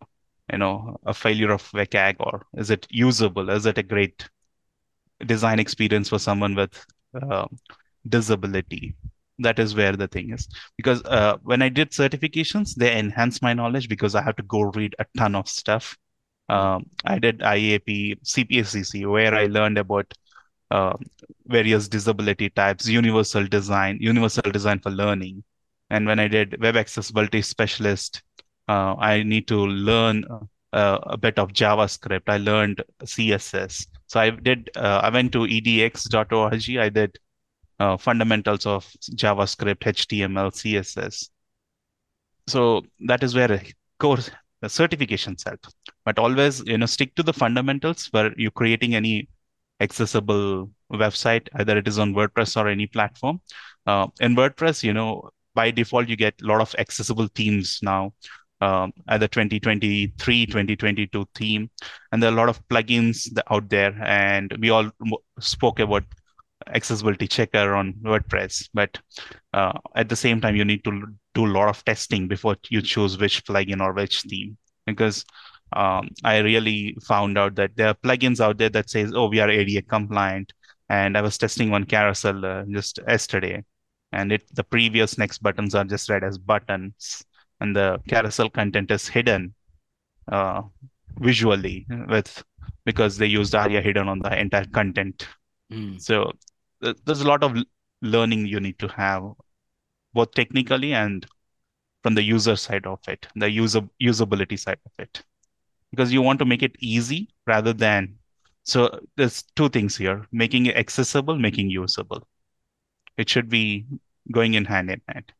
you know, a failure of W CAG, or is it usable? Is it a great design experience for someone with uh, disability? That is where the thing is. Because uh, when I did certifications, they enhanced my knowledge because I have to go read a ton of stuff. Um, I did I A P, C P A C C, where I learned about uh, various disability types, universal design, universal design for learning. And when I did web accessibility specialist, uh, I need to learn uh, a bit of JavaScript. I learned C S S. So I did. Uh, I went to edx dot org. I did uh, fundamentals of JavaScript, H T M L, C S S. So that is where a course the certifications help. But always, you know, stick to the fundamentals where you're creating any accessible website, either it is on WordPress or any platform. Uh, in WordPress, you know, by default, you get a lot of accessible themes now, um, either twenty twenty-three, twenty twenty-two theme, and there are a lot of plugins out there. And we all spoke about accessibility checker on WordPress, but uh, at the same time, you need to do a lot of testing before you choose which plugin or which theme, because um, I really found out that there are plugins out there that says, "Oh, we are A D A compliant." And I was testing one carousel uh, just yesterday, and it the previous next buttons are just read as buttons, and the carousel content is hidden uh, visually with because they used ARIA hidden on the entire content. Mm. So th- there's a lot of l- learning you need to have, both technically and from the user side of it, the user usability side of it, because you want to make it easy rather than. So there's two things here: making it accessible, making usable. It should be going in hand in hand.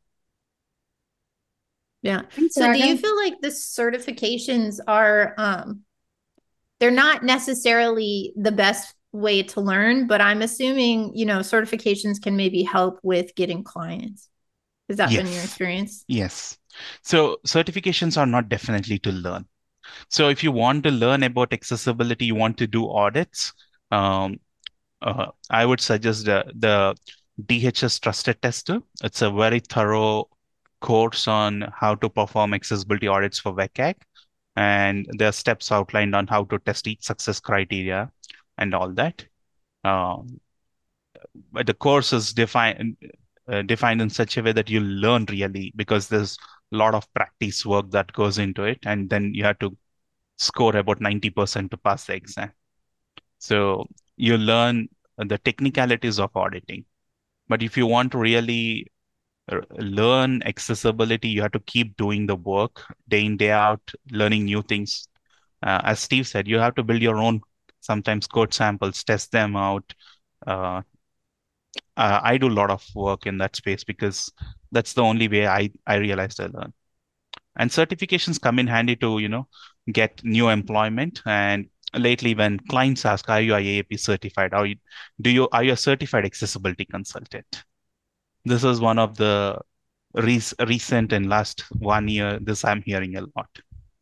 Yeah. Thanks, So do you Raghav. feel like the certifications are um they're not necessarily the best way to learn, but I'm assuming, you know, certifications can maybe help with getting clients. Has that been your Yes, experience? yes. So certifications are not definitely to learn. So if you want to learn about accessibility, you want to do audits, um, uh, I would suggest the, the D H S Trusted Tester. It's a very thorough course on how to perform accessibility audits for W CAG. And there are steps outlined on how to test each success criteria and all that. Um, but the course is defined uh, defined in such a way that you learn really, because there's a lot of practice work that goes into it, and then you have to score about ninety percent to pass the exam. So you learn the technicalities of auditing. But if you want to really uh, learn accessibility, you have to keep doing the work day in, day out, learning new things. Uh, as Steve said, you have to build your own, sometimes code samples, test them out. Uh, uh, I do a lot of work in that space because that's the only way I, I realized I learn. And certifications come in handy to, you know, get new employment. And lately, when clients ask, "Are you I A A P certified? Are you, do you are you a certified accessibility consultant?" This is one of the re- recent and last one year. This I'm hearing a lot.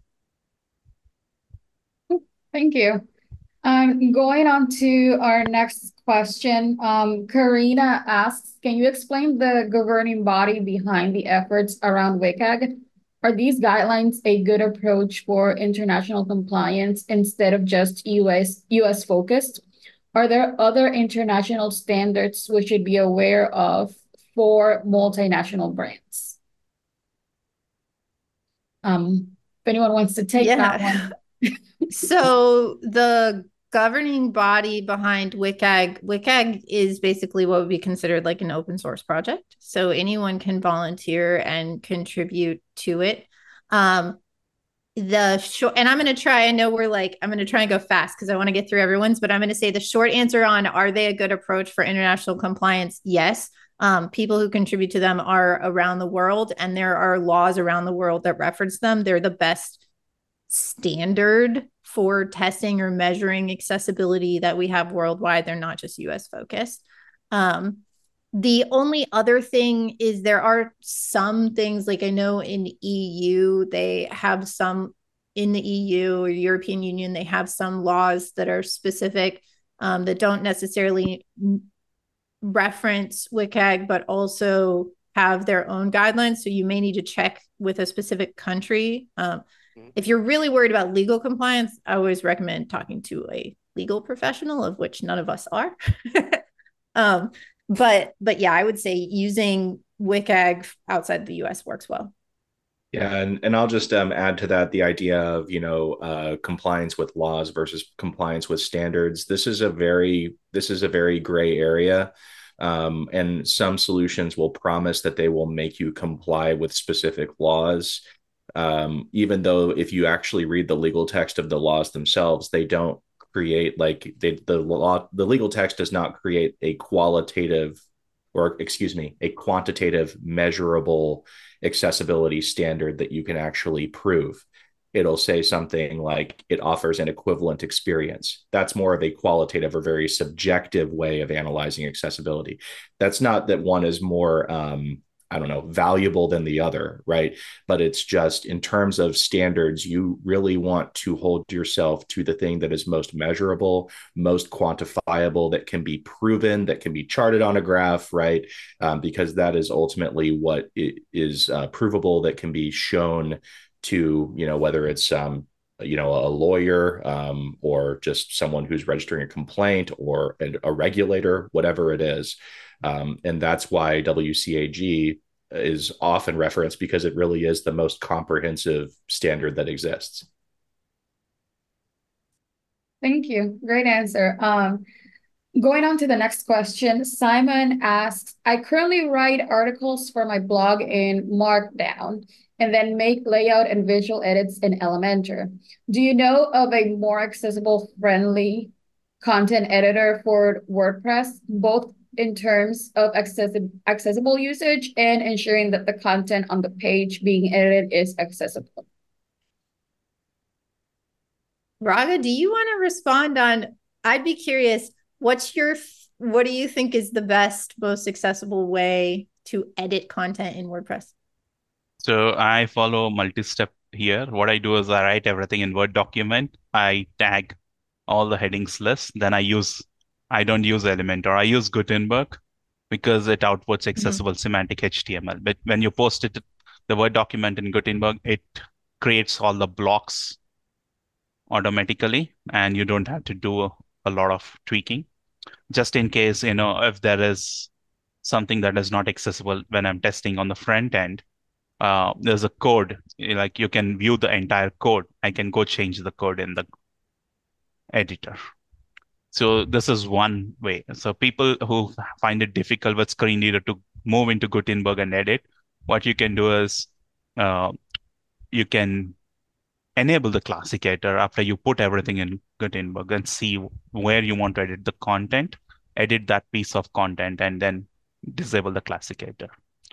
Thank you. Um, going on to our next question, um, Karina asks, can you explain the governing body behind the efforts around W CAG? Are these guidelines a good approach for international compliance instead of just U S U S focused? Are there other international standards we should be aware of for multinational brands? Um, if anyone wants to take that one. So the governing body behind W CAG, W CAG is basically what would be considered like an open source project. So anyone can volunteer and contribute to it. Um, the short, and I'm going to try, I know we're like, I'm going to try and go fast because I want to get through everyone's, but I'm going to say the short answer on, are they a good approach for international compliance? Yes. Um, people who contribute to them are around the world, and there are laws around the world that reference them. They're the best standard for testing or measuring accessibility that we have worldwide. They're not just U S focused. Um, the only other thing is there are some things, like I know in E U, they have some, in the E U or European Union, they have some laws that are specific um, that don't necessarily reference W CAG, but also have their own guidelines. So you may need to check with a specific country. Um, If you're really worried about legal compliance, I always recommend talking to a legal professional, of which none of us are. um, but but yeah, I would say using W C A G outside the U S works well. Yeah, and, and I'll just um, add to that the idea of, you know, uh, compliance with laws versus compliance with standards. This is a very this is a very gray area. Um, and some solutions will promise that they will make you comply with specific laws. Um, even though if you actually read the legal text of the laws themselves, they don't create like they, the law, the legal text does not create a qualitative or excuse me, a quantitative measurable accessibility standard that you can actually prove. It'll say something like it offers an equivalent experience. That's more of a qualitative or very subjective way of analyzing accessibility. That's not that one is more um, I don't know, valuable than the other, right? But it's just in terms of standards, you really want to hold yourself to the thing that is most measurable, most quantifiable, that can be proven, that can be charted on a graph, right? Um, because that is ultimately what is uh, provable, that can be shown to, you know, whether it's um, you know, a lawyer um, or just someone who's registering a complaint or a, a regulator, whatever it is. Um, and that's why W C A G is often referenced, because it really is the most comprehensive standard that exists. Thank you. Great answer. Um, going on to the next question, Simon asks, I currently write articles for my blog in Markdown and then make layout and visual edits in Elementor. Do you know of a more accessible, friendly content editor for WordPress, both in terms of accessi- accessible usage and ensuring that the content on the page being edited is accessible? Raga, do you want to respond on, I'd be curious, what's your, what do you think is the best, most accessible way to edit content in WordPress? So I follow multi-step here. What I do is I write everything in Word document. I tag all the headings list. Then I use, I don't use Elementor. I use Gutenberg because it outputs accessible mm-hmm. semantic H T M L. But when you post it, the Word document in Gutenberg, it creates all the blocks automatically, and you don't have to do a, a lot of tweaking. Just in case, you know, if there is something that is not accessible when I'm testing on the front end, uh, there's a code, like you can view the entire code. I can go change the code in the editor. So this is one way. So people who find it difficult with screen reader to move into Gutenberg and edit, what you can do is uh, you can enable the classic editor after you put everything in Gutenberg and see where you want to edit the content, edit that piece of content, and then disable the classic editor.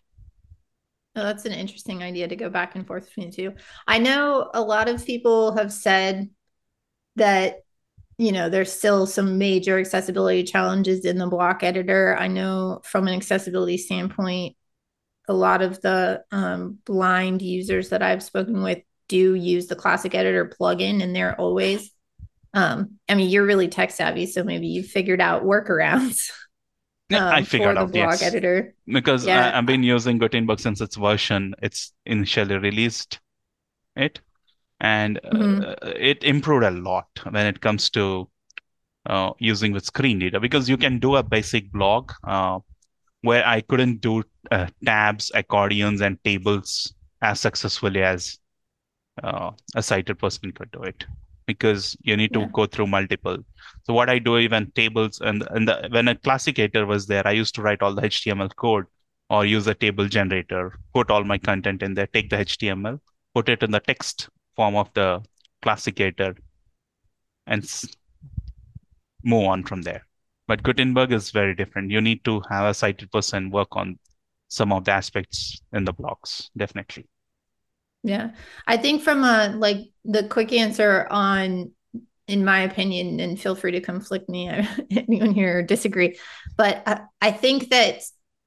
Oh, that's an interesting idea to go back and forth between the two. I know a lot of people have said that, you know, there's still some major accessibility challenges in the block editor. I know from an accessibility standpoint, a lot of the um, blind users that I've spoken with do use the classic editor plugin, and they're always, um, I mean, you're really tech savvy, so maybe you figured out workarounds. Yeah, um, I figured out, the blog yes. editor. Because yeah. I, I've been using Gutenberg since its version, it's initially released it, and mm-hmm. uh, it improved a lot when it comes to uh, using with screen reader, because you can do a basic blog uh, where I couldn't do uh, tabs, accordions, and tables as successfully as uh, a sighted person could do it, because you need to yeah. go through multiple. So what I do, even tables, and, and the, when a classic editor was there, I used to write all the H T M L code or use a table generator, put all my content in there, take the H T M L, put it in the text form of the classic editor, and s- move on from there. But Gutenberg is very different. You need to have a sighted person work on some of the aspects in the blocks, definitely. Yeah. I think from a, like the quick answer on, in my opinion, and feel free to conflict me, anyone here disagree, but I, I think that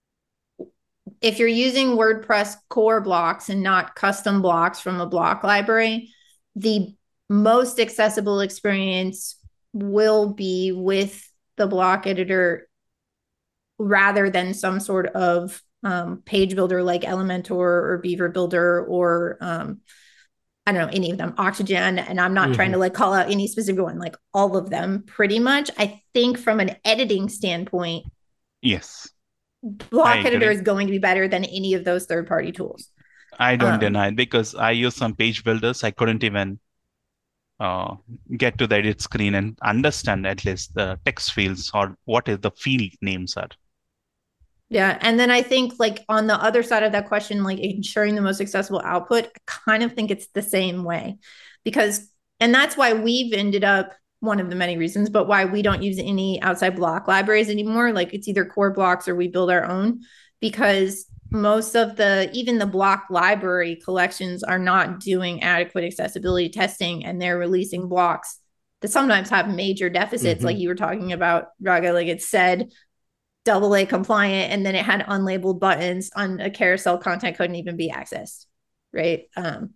if you're using WordPress core blocks and not custom blocks from a block library, the most accessible experience will be with the block editor rather than some sort of um, page builder like Elementor or Beaver Builder or um, I don't know any of them, Oxygen, and I'm not mm-hmm. trying to like call out any specific one, like all of them pretty much. I think from an editing standpoint, yes, Block Editor is going to be better than any of those third-party tools. I don't um, deny it, because I use some page builders. I couldn't even uh, get to the edit screen and understand at least the text fields or what is the field names are. Yeah. And then I think like on the other side of that question, like ensuring the most accessible output, I kind of think it's the same way because, and that's why we've ended up, one of the many reasons, but why we don't use any outside block libraries anymore. Like it's either core blocks or we build our own, because most of the, even the block library collections are not doing adequate accessibility testing, and they're releasing blocks that sometimes have major deficits. Mm-hmm. Like you were talking about, Raga, like it said double A compliant, and then it had unlabeled buttons on a carousel content couldn't even be accessed. Right. Um,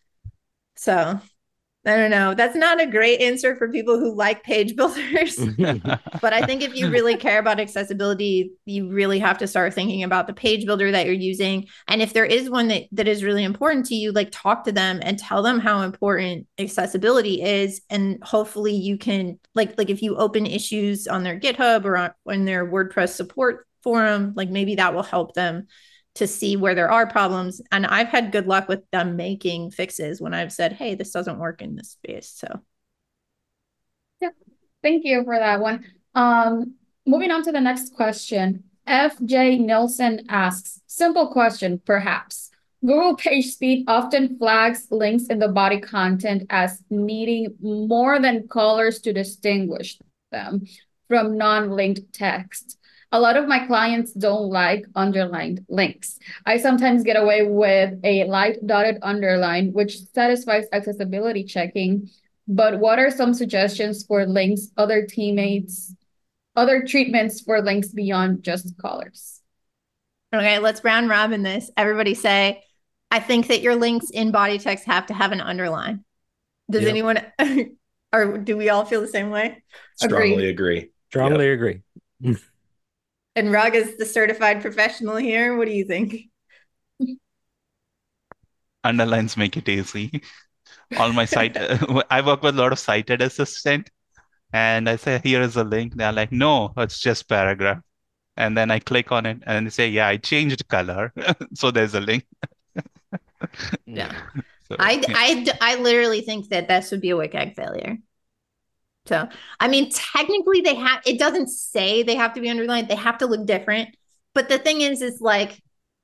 so I don't know. That's not a great answer for people who like page builders. But I think if you really care about accessibility, you really have to start thinking about the page builder that you're using. And if there is one that, that is really important to you, like talk to them and tell them how important accessibility is. And hopefully you can, like, like if you open issues on their GitHub or on, on their WordPress support forum, like maybe that will help them to see where there are problems. And I've had good luck with them making fixes when I've said, hey, this doesn't work in this space. So yeah, thank you for that one. Um, moving on to the next question. F J Nelson asks, simple question, perhaps. Google PageSpeed often flags links in the body content as needing more than colors to distinguish them from non-linked text. A lot of my clients don't like underlined links. I sometimes get away with a light dotted underline, which satisfies accessibility checking. But what are some suggestions for links, other teammates, other treatments for links beyond just colors? Okay, let's round robin this. Everybody say, I think that your links in body text have to have an underline. Does yep. anyone, or do we all feel the same way? Strongly agree. agree. Strongly yep. agree. And Raga's the certified professional here. What do you think? Underlines make it easy. All my site, I work with a lot of cited assistant, and I say, here is a link. They're like, no, it's just paragraph. And then I click on it and they say, yeah, I changed color. So there's a link. Yeah. So, I, yeah. I, I literally think that this would be a WCAG failure. So, I mean, technically they have, it doesn't say they have to be underlined. They have to look different. But the thing is, is like,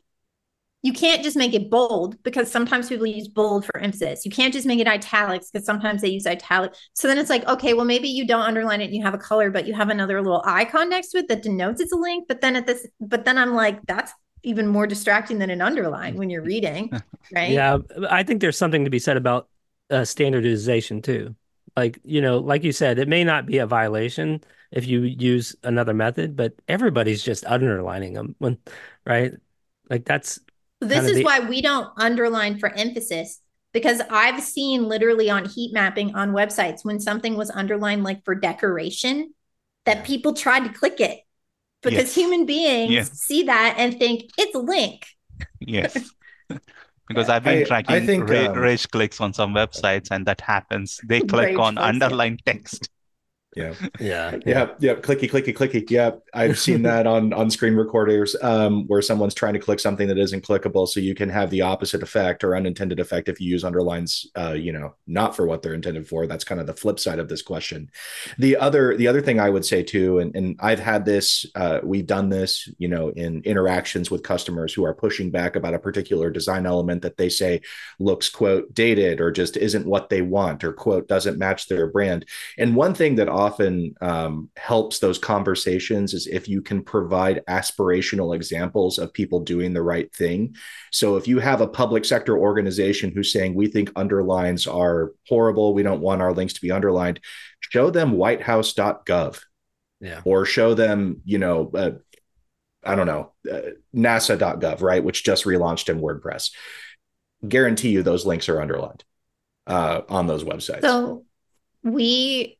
you can't just make it bold, because sometimes people use bold for emphasis. You can't just make it italics, because sometimes they use italic. So then it's like, okay, well, maybe you don't underline it and you have a color, but you have another little icon next to it that denotes it's a link. But then at this, but then I'm like, that's even more distracting than an underline when you're reading, right? Yeah, I think there's something to be said about uh, standardization too. Like, you know, like you said, it may not be a violation if you use another method, but everybody's just underlining them when, right? Like that's. This is the... why we don't underline for emphasis, because I've seen literally on heat mapping on websites when something was underlined like for decoration, that people tried to click it because yes. human beings yes. see that and think it's a link. Yes. Because I've been I, tracking I think, ra- um, rage clicks on some websites, and that happens. They click on clicks, underlined yeah. text. Yeah. Yeah. Yeah. Yeah. Clicky, clicky, clicky. Yeah. I've seen that on, on screen recorders um, where someone's trying to click something that isn't clickable. So you can have the opposite effect or unintended effect if you use underlines, uh, you know, not for what they're intended for. That's kind of the flip side of this question. The other, the other thing I would say too, and, and I've had this, uh, we've done this, you know, in interactions with customers who are pushing back about a particular design element that they say looks, quote, dated or just isn't what they want, or quote, doesn't match their brand. And one thing that often um, helps those conversations is if you can provide aspirational examples of people doing the right thing. So if you have a public sector organization who's saying, we think underlines are horrible, we don't want our links to be underlined, show them white house dot gov. Yeah. Or show them, you know, uh, I don't know, uh, nasa dot gov, right, which just relaunched in WordPress. Guarantee you those links are underlined uh, on those websites. So we...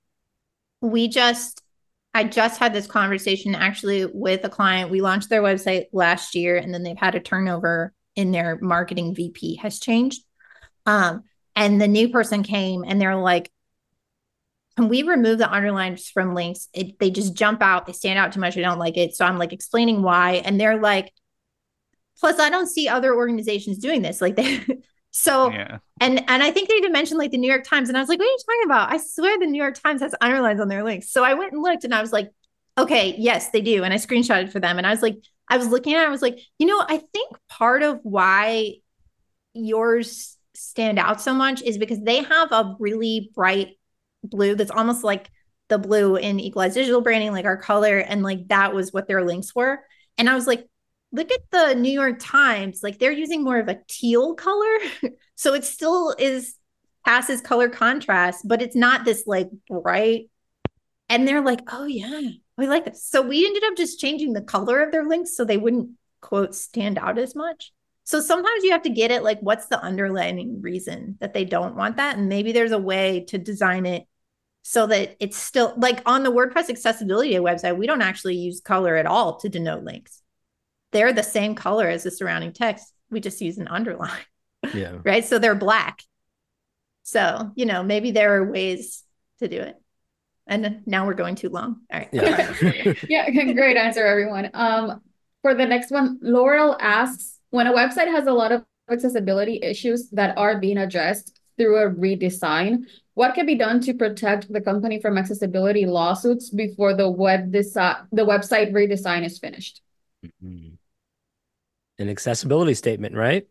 We just, I just had this conversation actually with a client. We launched their website last year, and then they've had a turnover in their marketing V P has changed. Um, And the new person came and they're like, can we remove the underlines from links? It, they just jump out. They stand out too much. I don't like it. So I'm like explaining why. And they're like, plus I don't see other organizations doing this. Like they, so, Yeah. and, and I think they even mentioned like the New York Times. And I was like, what are you talking about? I swear the New York Times has underlines on their links. So I went and looked and I was like, okay, yes, they do. And I screenshotted for them. And I was like, I was looking at it, I was like, you know, I think part of why yours stand out so much is because they have a really bright blue that's almost like the blue in Equalized Digital branding, like our color. And like that was what their links were. And I was like, look at the New York Times, like they're using more of a teal color. So it still is passes color contrast, but it's not this like bright. And they're like, oh yeah, we like this. So we ended up just changing the color of their links so they wouldn't quote stand out as much. So sometimes you have to get it like, what's the underlying reason that they don't want that? And maybe there's a way to design it so that it's still like on the WordPress accessibility website, we don't actually use color at all to denote links. They're the same color as the surrounding text. We just use an underline. Yeah. Right. So they're black. So, you know, maybe there are ways to do it. And now we're going too long. All right. Yeah. Yeah, great answer, everyone. Um, for the next one, Laurel asks, when a website has a lot of accessibility issues that are being addressed through a redesign, what can be done to protect the company from accessibility lawsuits before the web desi- the website redesign is finished? Mhm. An accessibility statement, right?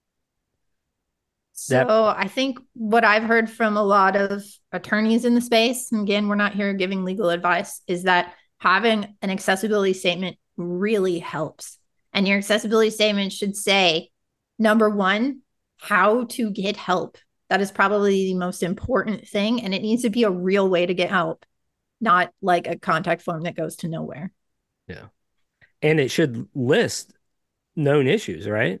So That- I think what I've heard from a lot of attorneys in the space, and again, we're not here giving legal advice, is that having an accessibility statement really helps. And your accessibility statement should say, number one, how to get help. That is probably the most important thing. And it needs to be a real way to get help, not like a contact form that goes to nowhere. Yeah. And it should list known issues, right?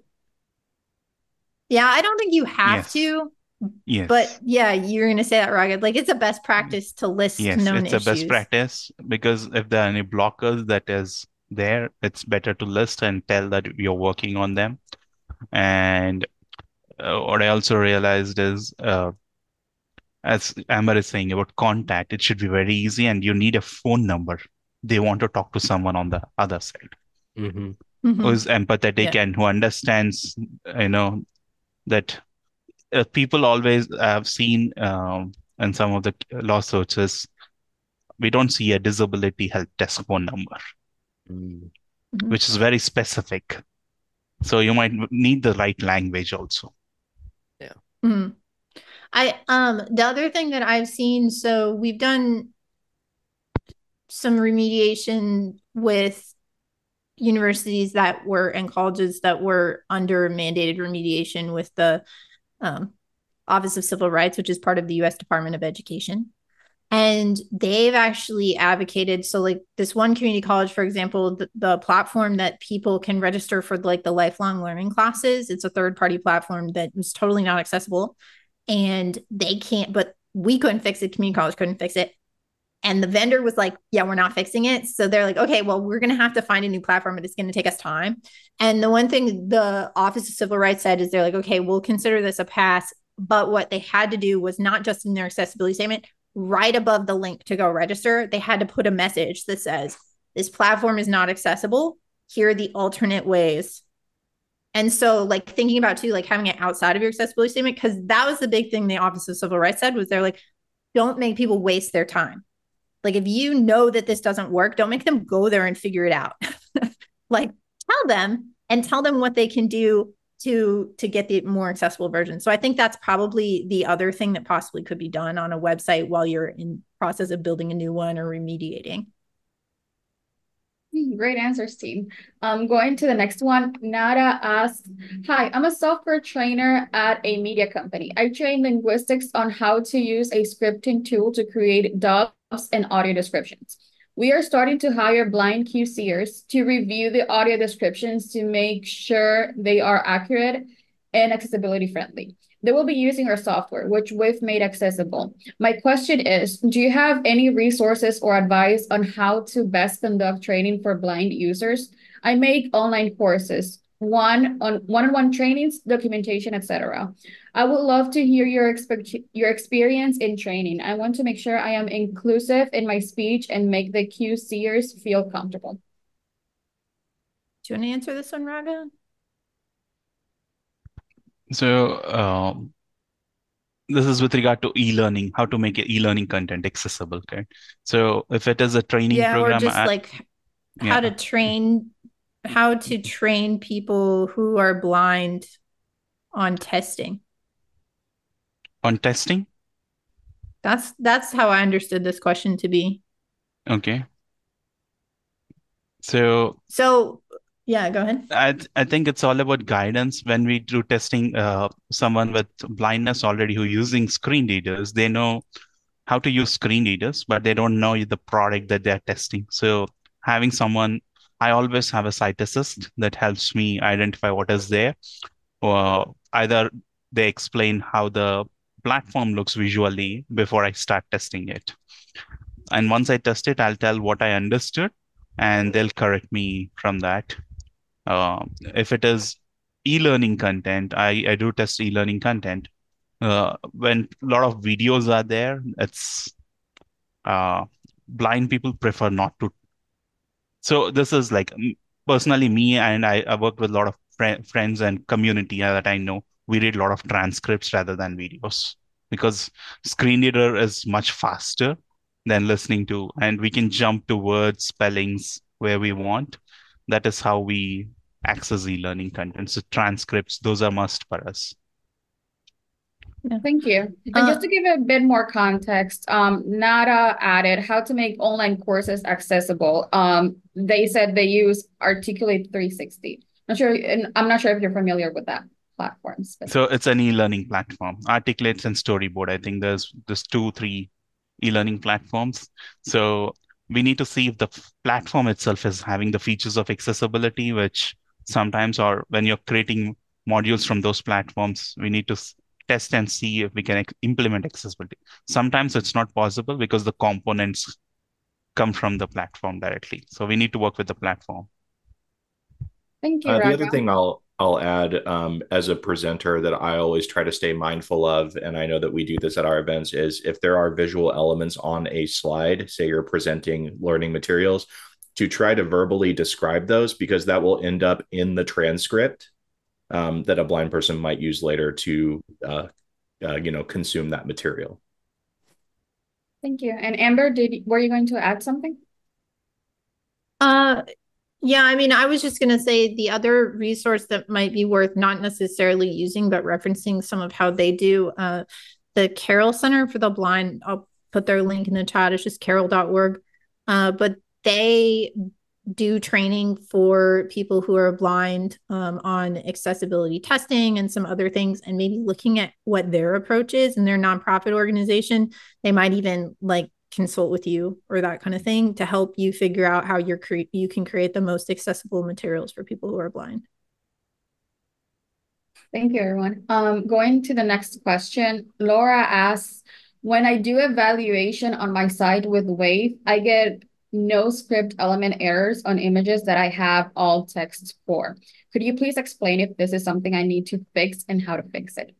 Yeah, I don't think you have Yes. to, Yes. but yeah, you're going to say that, Ragged. Like it's a best practice to list Yes, known it's a issues. best practice because if there are any blockers that is there, it's better to list and tell that you're working on them. And uh, what I also realized is, uh, as Amber is saying about contact, it should be very easy and you need a phone number. They want to talk to someone on the other side Mm-hmm. Mhm. who is empathetic Yeah. and who understands, you know, that uh, people always have seen um, in some of the lawsuits is we don't see a disability help desk phone number, Mm. Mhm. which is very specific. So you might need the right language also. Mhm. I um the other thing that I've seen, so we've done some remediation with universities that were and colleges that were under mandated remediation with the um, Office of Civil Rights, which is part of the U S Department of Education. And they've actually advocated. So like this one community college, for example, the, the platform that people can register for like the lifelong learning classes, it's a third party platform that was totally not accessible. And they can't, but we couldn't fix it. Community college couldn't fix it. And the vendor was like, yeah, we're not fixing it. So they're like, okay, well, we're going to have to find a new platform, but it's going to take us time. And the one thing the Office of Civil Rights said is they're like, okay, we'll consider this a pass. But what they had to do was not just in their accessibility statement, right above the link to go register, they had to put a message that says, this platform is not accessible. Here are the alternate ways. And so like thinking about too, like having it outside of your accessibility statement, because that was the big thing the Office of Civil Rights said was they're like, don't make people waste their time. Like if you know that this doesn't work, don't make them go there and figure it out. Like tell them and tell them what they can do to to get the more accessible version. So I think that's probably the other thing that possibly could be done on a website while you're in process of building a new one or remediating. Great answers, team. Um, going to the next one, Nada asks, hi, I'm a software trainer at a media company. I train linguistics on how to use a scripting tool to create dubs and audio descriptions. We are starting to hire blind QCers to review the audio descriptions to make sure they are accurate and accessibility friendly. They will be using our software, which we've made accessible. My question is, do you have any resources or advice on how to best conduct training for blind users? I make online courses. one on one-on-one trainings, documentation, et cetera. I would love to hear your expect your experience in training. I want to make sure I am inclusive in my speech and make the Q C'ers feel comfortable. Do you want to answer this one, Raga? So um, this is with regard to e-learning, how to make e-learning content accessible, okay? So if it is a training Yeah, or program, just I, like how yeah, to train, how to train people who are blind on testing. on testing, That's that's how I understood this question to be. okay. So So, yeah, go ahead. I th- I think it's all about guidance. When we do testing, uh, someone with blindness already who using screen readers, they know how to use screen readers, but they don't know the product that they're testing. So having someone, I always have a site assist that helps me identify what is there, or either they explain how the platform looks visually before I start testing it. And once I test it, I'll tell what I understood, and they'll correct me from that. Uh, if it is e-learning content, I, I do test e-learning content. Uh, when a lot of videos are there, it's uh, blind people prefer not to. So this is like mm, personally me, and I, I worked with a lot of fri friends and community that I know. We read a lot of transcripts rather than videos because screen reader is much faster than listening to, and we can jump to words, spellings where we want. That is how we access e-learning content. So transcripts, those are must for us. Thank you. And Uh, just to give a bit more context, um, Nada added how to make online courses accessible. Um, they said they use Articulate three sixty. Not sure, and I'm not sure if you're familiar with that platform So specifically. it's an e-learning platform, Articulates and Storyboard. I think there's there's two, three e-learning platforms. So we need to see if the f- platform itself is having the features of accessibility, which sometimes, or when you're creating modules from those platforms, we need to s- test and see if we can ex- implement accessibility. Sometimes it's not possible because the components come from the platform directly. So we need to work with the platform. Thank you, Uh, the Raga. other thing I'll I'll add um, as a presenter that I always try to stay mindful of, and I know that we do this at our events, is if there are visual elements on a slide, say you're presenting learning materials, to try to verbally describe those because that will end up in the transcript um, that a blind person might use later to uh, uh, you know consume that material. Thank you. And Amber, did were you going to add something? uh, yeah, I mean, I was just going to say the other resource that might be worth not necessarily using, but referencing some of how they do, uh, the Carroll Center for the Blind. I'll put their link in the chat. It's just carroll dot org. Uh, but they do training for people who are blind um, on accessibility testing and some other things, and maybe looking at what their approach is in their nonprofit organization. They might even like consult with you or that kind of thing to help you figure out how you're cre- you can create the most accessible materials for people who are blind. Thank you, everyone. Um, going to the next question, Laura asks, when I do evaluation on my site with Wave, I get no script element errors on images that I have alt text for. Could you please explain if this is something I need to fix and how to fix it?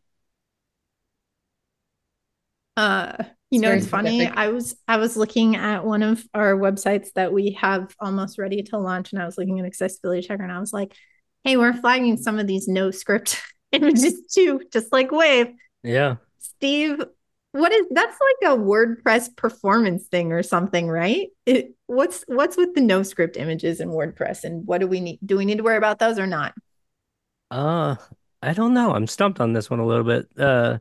Uh, you It's know, very it's funny. specific. I was I was looking at one of our websites that we have almost ready to launch, and I was looking at accessibility checker, and I was like, "Hey, we're flagging some of these no script images too, just like Wave." Yeah. Steve, what is that's like a WordPress performance thing or something, right? It, what's what's with the no script images in WordPress, and what do we need? Do we need to worry about those or not? Uh, I don't know. I'm stumped on this one a little bit. Uh,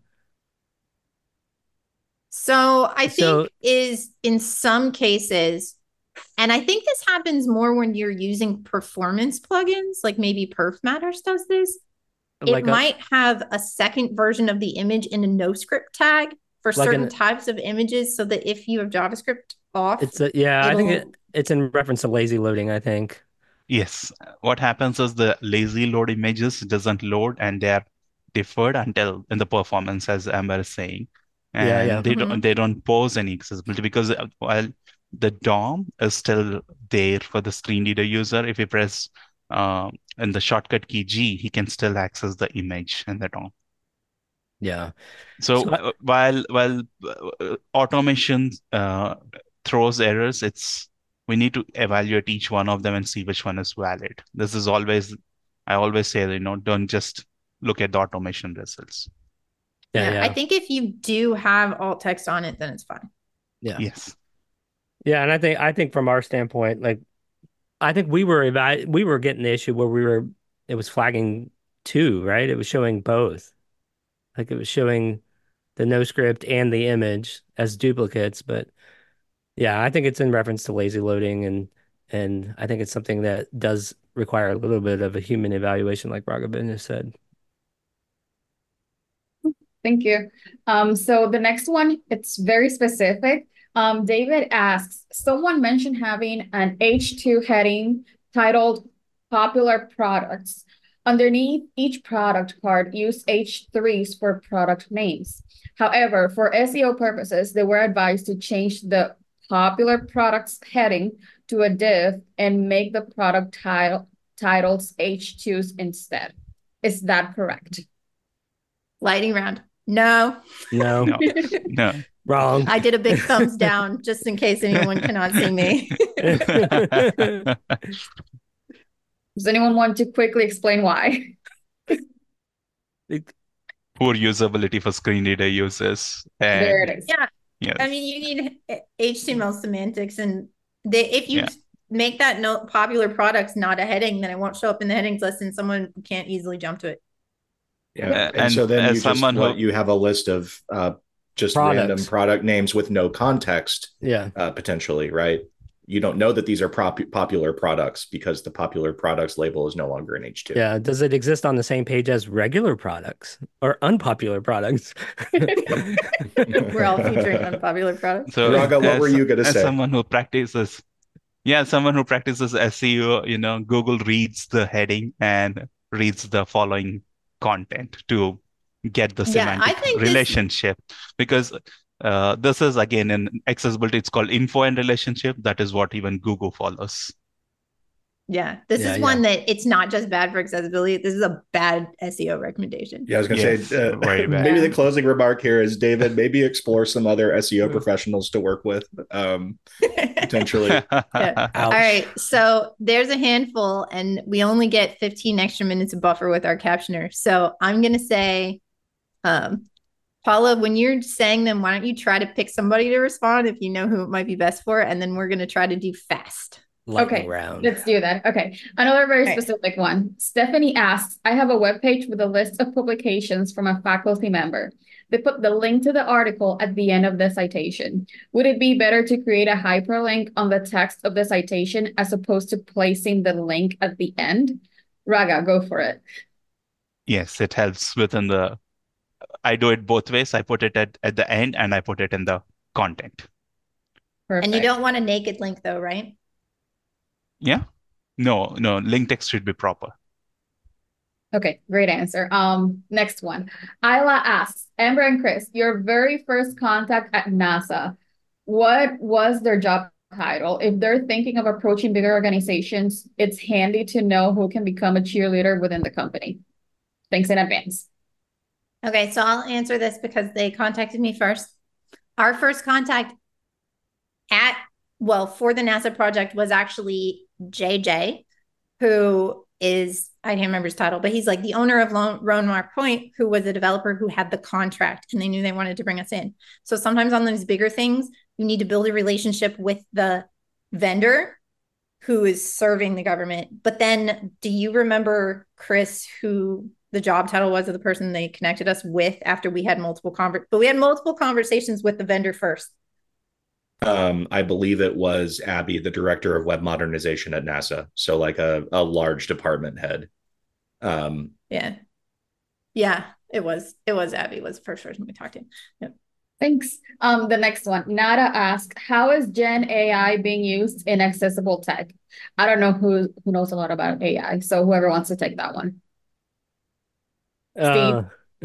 So I think so is in some cases, and I think this happens more when you're using performance plugins, like maybe Perf Matters does this. It like a might have a second version of the image in a no script tag for like certain an types of images, so that if you have JavaScript off, it's a yeah, I think it it'll it's in reference to lazy loading, I think. Yes. What happens is the lazy load images doesn't load and they are deferred until in the performance, as Amber is saying. Yeah, And yeah. they Mhm. don't they don't pose any accessibility because uh, while the D O M is still there for the screen reader user, if you press um, in the shortcut key G, he can still access the image in the D O M. Yeah. So So uh, while while uh, automation uh, throws errors, it's we need to evaluate each one of them and see which one is valid. This is always, I always say, you know, don't just look at the automation results. yeah, Yeah, I yeah, think if you do have alt text on it, then it's fine. yeah, Yes. yeah. And I think I think from our standpoint, like I think we were eva we were getting the issue where we were it was flagging two, right? It was showing both. Like it was showing the no script and the image as duplicates, but yeah, I think it's in reference to lazy loading and and I think it's something that does require a little bit of a human evaluation, like Raghavan has said. Thank you. Um, so the next one, it's very specific. Um, David asks, someone mentioned having an H two heading titled popular products. Underneath each product card, use H threes for product names. However, for S E O purposes, they were advised to change the popular products heading to a div and make the product title titles H twos instead. Is that correct? Lightning round. No. No, No, no. wrong. I did a big thumbs down just in case anyone cannot see me. Does anyone want to quickly explain why? Poor usability for screen reader users. There And it is. Yeah. yes. I mean, you need H T M L semantics, and they, if you Yeah. make that note popular products not a heading, then it won't show up in the headings list and someone can't easily jump to it. Yeah. Uh, And, and so then as you just someone what who- you have a list of uh, just Products. random product names with no context, Yeah, uh, potentially, right? You don't know that these are prop- popular products because the popular products label is no longer in H two. yeah. Does it exist on the same page as regular products or unpopular products? We're all featuring unpopular products. So Raga, what as- were you gonna as say? someone who practices, yeah, someone who practices S E O, you know, Google reads the heading and reads the following content to get the Yeah, I semantic think this- relationship. Because uh, this is again in accessibility, it's called info and relationship. That is what even Google follows. Yeah, this Yeah, is yeah. one that it's not just bad for accessibility. This is a bad S E O recommendation. Yeah, I was going to Yes, say, uh, very bad. maybe Yeah. the closing remark here is, David, maybe explore some other S E O professionals to work with, um, potentially. Yeah. Ouch. All right, so there's a handful, and we only get fifteen extra minutes of buffer with our captioner. So I'm gonna say, um, Paula, when you're saying them, why don't you try to pick somebody to respond if you know who it might be best for, and then we're gonna try to do fast. Lightning Okay, round. let's do that. Okay, another very All right. specific one. Stephanie asks, I have a webpage with a list of publications from a faculty member. They put the link to the article at the end of the citation. Would it be better to create a hyperlink on the text of the citation as opposed to placing the link at the end? Raga, go for it. Yes, it helps within the. I do it both ways. I put it at, at the end and I put it in the content. Perfect. And you don't want a naked link though, right? Yeah. No, no, link text should be proper. Okay, great answer. Um, next one. Isla asks, Amber and Chris, your very first contact at NASA, what was their job title? If they're thinking of approaching bigger organizations, it's handy to know who can become a cheerleader within the company. Thanks in advance. Okay, so I'll answer this because they contacted me first. Our first contact at, well, for the NASA project was actually J J, who is, I can't remember his title, but he's like the owner of Lone, Roanmar Point, who was a developer who had the contract and they knew they wanted to bring us in. So sometimes on those bigger things, you need to build a relationship with the vendor who is serving the government. But then do you remember, Chris, who the job title was of the person they connected us with after we had multiple conver- but we had multiple conversations with the vendor first. Um, I believe it was Abby, the director of web modernization at NASA. So like a, a large department head. Um, Yeah. Yeah, it was. It was Abby was the first person we talked to. Yep. Thanks. Um, the next one, Nada asks, how is Gen A I being used in accessible tech? I don't know who, who knows a lot about A I, so whoever wants to take that one. Uh,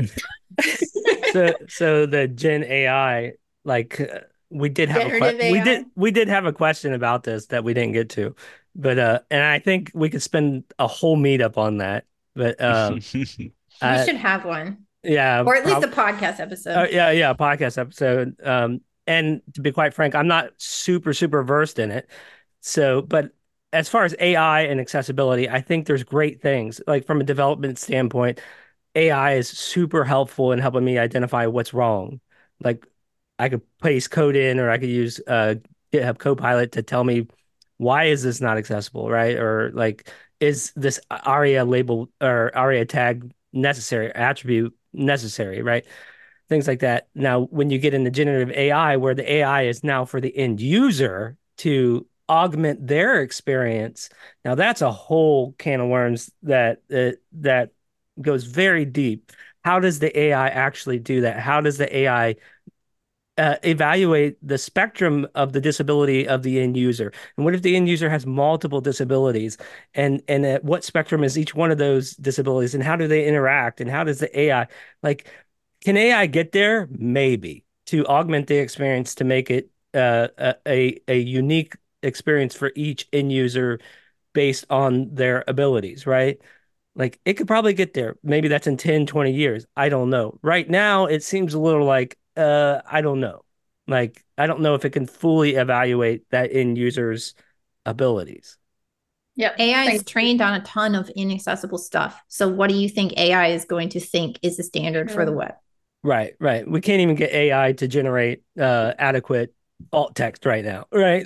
so so the Gen A I, like uh, we did have a Generative que- we A I? did we did have a question about this that we didn't get to. But uh, and I think we could spend a whole meetup on that. But um, We uh, should have one, yeah, or at least a prob- podcast episode. uh, yeah, yeah, podcast episode. Um, and to be quite frank, I'm not super, super versed in it. So, but as far as A I and accessibility, I think there's great things. Like from a development standpoint, A I is super helpful in helping me identify what's wrong. Like I could paste code in, or I could use uh, GitHub Copilot to tell me why is this not accessible, right? Or like, is this ARIA label or ARIA tag necessary, attribute necessary, right? Things like that. Now, when you get into generative A I, where the A I is now for the end user to augment their experience, now that's a whole can of worms that uh, that goes very deep. How does the A I actually do that? How does the A I uh, evaluate the spectrum of the disability of the end user? And what if the end user has multiple disabilities? And and at what spectrum is each one of those disabilities? And how do they interact? And how does the A I like? Can A I get there? Maybe to augment the experience to make it uh, a, a a unique experience for each end user based on their abilities, right? Like it could probably get there. Maybe that's in ten, twenty years. I don't know. Right now, it seems a little like, uh, I don't know. Like, I don't know if it can fully evaluate that end user's abilities. Yep. A I is Thank you. trained on a ton of inaccessible stuff. So what do you think A I is going to think is the standard for the web? Right, right. We can't even get A I to generate uh, adequate alt text right now, right?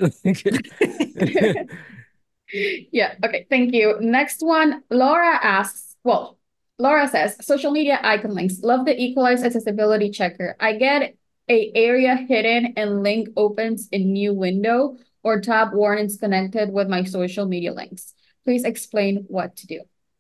Yeah, okay, thank you. Next one, Laura asks, well, Laura says, social media icon links. Love the equalized accessibility checker. I get a area hidden and link opens in new window or tab warnings connected with my social media links. Please explain what to do.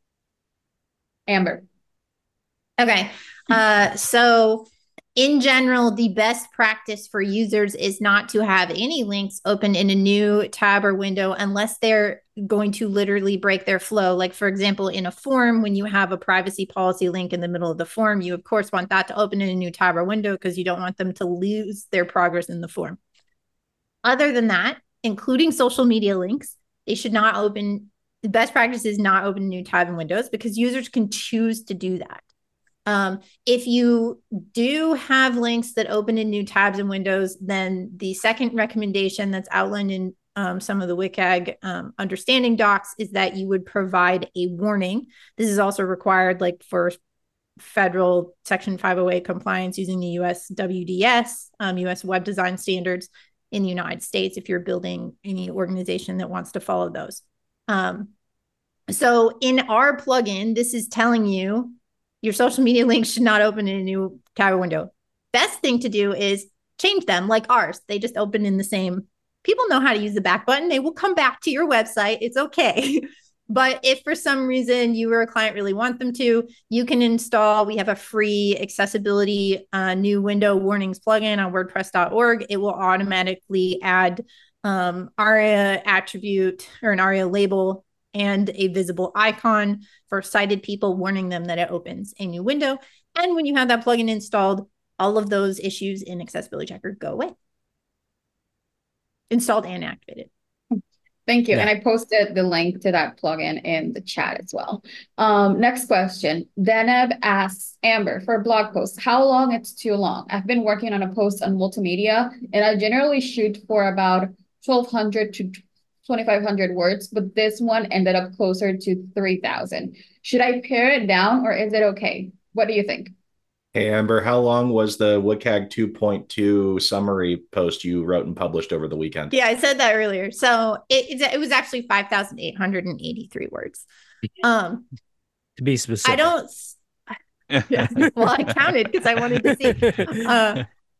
Amber. Okay. Uh, so in general, the best practice for users is not to have any links open in a new tab or window unless they're going to literally break their flow. Like, for example, in a form, when you have a privacy policy link in the middle of the form, you, of course, want that to open in a new tab or window because you don't want them to lose their progress in the form. Other than that, including social media links, they should not open. The best practice is not open new tab and windows because users can choose to do that. Um, if you do have links that open in new tabs and windows, then the second recommendation that's outlined in um, some of the W C A G um, understanding docs is that you would provide a warning. This is also required like for federal Section five oh eight compliance using the U S W D S, um, U S Web Design Standards in the United States, if you're building any organization that wants to follow those. Um, so in our plugin, this is telling you your social media links should not open in a new tab or window. Best thing to do is change them like ours. They just open in the same. People know how to use the back button. They will come back to your website. It's okay. But if for some reason you or a client really want them to, you can install, we have a free accessibility uh, new window warnings plugin on WordPress dot org. It will automatically add um, ARIA attribute or an ARIA label and a visible icon for sighted people, warning them that it opens a new window. And when you have that plugin installed, all of those issues in Accessibility Checker go away. Installed and activated. Thank you. Yeah. And I posted the link to that plugin in the chat as well. Um, next question. Deneb asks, Amber, for a blog post, how long it's too long? I've been working on a post on multimedia, and I generally shoot for about twelve hundred to twenty-five hundred words, but this one ended up closer to three thousand. Should I pare it down or is it okay? What do you think? Hey, Amber, how long was the W C A G two point two summary post you wrote and published over the weekend? Yeah, I said that earlier. So it, it was actually five thousand eight hundred eighty-three words. Um, To be specific. I don't, yeah, well, I counted because I wanted to see. Uh,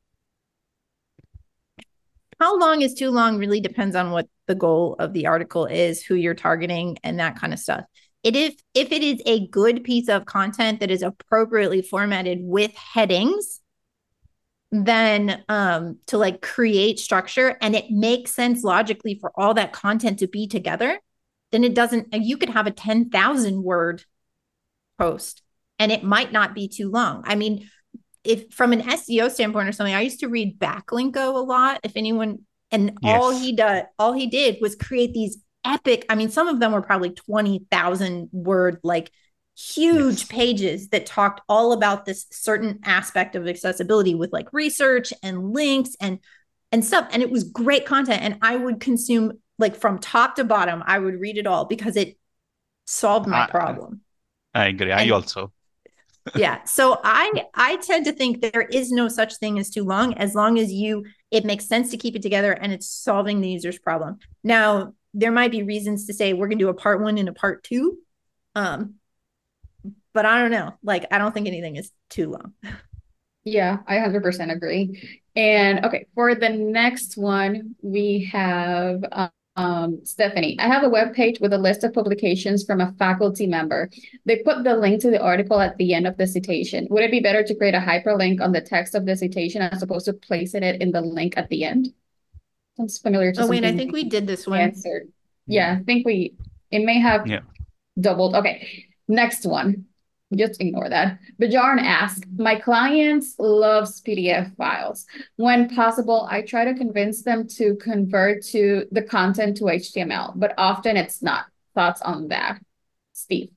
how long is too long really depends on what the goal of the article is, who you're targeting, and that kind of stuff. It if if it is a good piece of content that is appropriately formatted with headings, then um, to like create structure and it makes sense logically for all that content to be together, then it doesn't, you could have a ten thousand word post and it might not be too long. I mean, if from an S E O standpoint or something, I used to read Backlinko a lot. If anyone, and Yes. all he did, all he did was create these epic. I mean, some of them were probably twenty thousand word, like huge Yes. pages that talked all about this certain aspect of accessibility with like research and links and and stuff. And it was great content. And I would consume like from top to bottom, I would read it all because it solved my I, problem. I agree. I And also. yeah. So I I tend to think there is no such thing as too long, as long as you it makes sense to keep it together and it's solving the user's problem. Now, there might be reasons to say we're gonna do a part one and a part two. Um, but I don't know. Like, I don't think anything is too long. Yeah, I one hundred percent agree. And okay, for the next one, we have um, um, Stephanie. I have a web page with a list of publications from a faculty member. They put the link to the article at the end of the citation. Would it be better to create a hyperlink on the text of the citation as opposed to placing it in the link at the end? Sounds familiar to Oh, wait, I something think we did this one. answered. Yeah, I think we, it may have Yeah. doubled. Okay, next one. Just ignore that. Bajarn asks, my clients loves P D F files. When possible, I try to convince them to convert to the content to H T M L, but often it's not. Thoughts on that, Steve?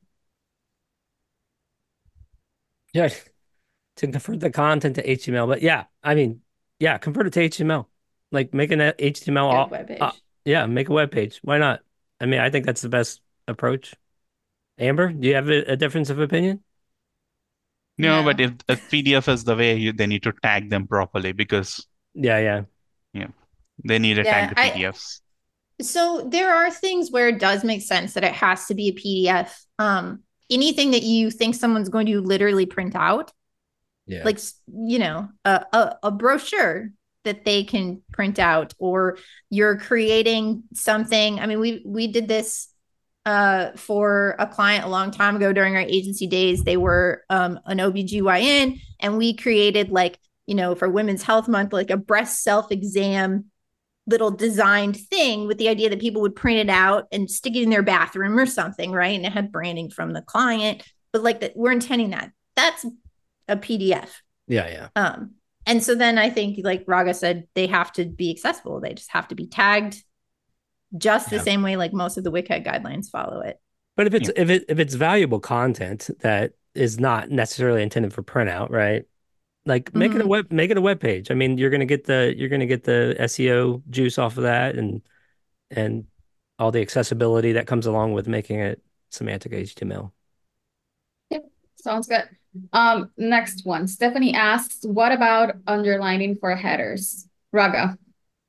Yeah, to convert the content to H T M L. But yeah, I mean, yeah, convert it to H T M L. Like make an H T M L. Good all- web page. uh, yeah, make a web page. Why not? I mean, I think that's the best approach. Amber, do you have a, a difference of opinion? No, No. but if a P D F is the way, you, they need to tag them properly because Yeah, yeah. they need to Yeah, tag the I- P D Fs. So there are things where it does make sense that it has to be a P D F. Um, anything that you think someone's going to literally print out, Yeah. like, you know, a, a, a brochure that they can print out, or you're creating something. I mean, we we did this uh, for a client a long time ago during our agency days. They were um, an O B G Y N, and we created, like, you know, for Women's Health Month, like a breast self-exam little designed thing with the idea that people would print it out and stick it in their bathroom or something, right? And it had branding from the client, but like that, we're intending that. That's a P D F. Yeah, yeah. Um, and so then I think, like Raga said, they have to be accessible. They just have to be tagged just the Yeah. same way like most of the WCAG guidelines follow it. But if it's if it if it's valuable content that is not necessarily intended for printout, right? Like make it a Mhm. web make it a web page. I mean, you're gonna get the you're gonna get the S E O juice off of that and and all the accessibility that comes along with making it semantic H T M L. Sounds good. Um, next one. Stephanie asks, what about underlining for headers? Raga.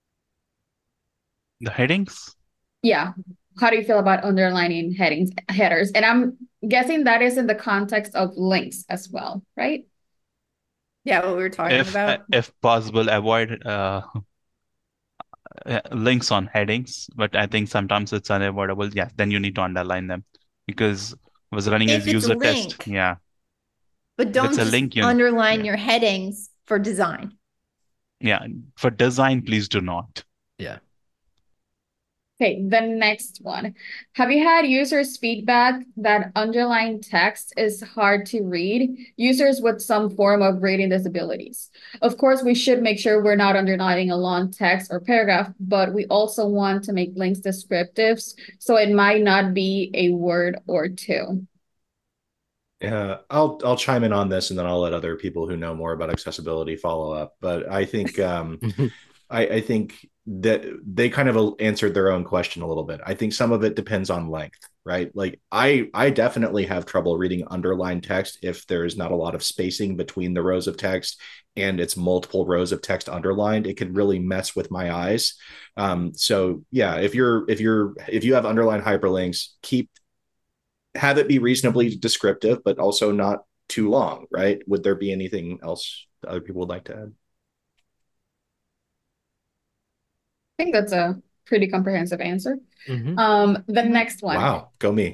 The headings? Yeah. How do you feel about underlining headings, headers? And I'm guessing that is in the context of links as well, right? Yeah, what we were talking If about. if possible, avoid uh, uh, links on headings, but I think sometimes it's unavoidable. Yeah, then you need to underline them because I was running If a it's user a test. link. Yeah, But don't it's a just link, you- underline yeah. your headings for design. yeah. For design, please do not. Yeah. Okay, the next one. Have you had users feedback that underlying text is hard to read? Users with some form of reading disabilities. Of course, we should make sure we're not underlining a long text or paragraph, but we also want to make links descriptives, so it might not be a word or two. Yeah, I'll I'll chime in on this and then I'll let other people who know more about accessibility follow up. But I think um, I, I think that they kind of answered their own question a little bit. I think some of it depends on length, right? Like I I definitely have trouble reading underlined text if there's not a lot of spacing between the rows of text and it's multiple rows of text underlined. It can really mess with my eyes. Um, so yeah, if you're if you're if you have underlined hyperlinks, keep have it be reasonably descriptive, but also not too long, right? Would there be anything else that other people would like to add? I think that's a pretty comprehensive answer. Mhm. Um, the next one. Wow, go me.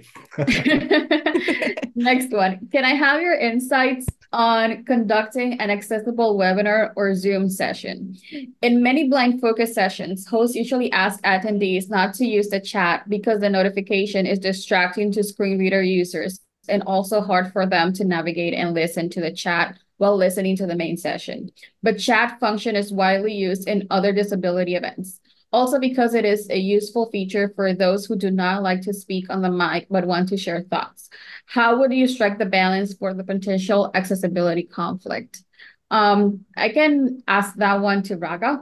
Next one. Can I have your insights on conducting an accessible webinar or Zoom session? In many blind focus sessions, hosts usually ask attendees not to use the chat because the notification is distracting to screen reader users and also hard for them to navigate and listen to the chat while listening to the main session. But chat function is widely used in other disability events. Also because it is a useful feature for those who do not like to speak on the mic but want to share thoughts. How would you strike the balance for the potential accessibility conflict? Um, I can ask that one to Raga.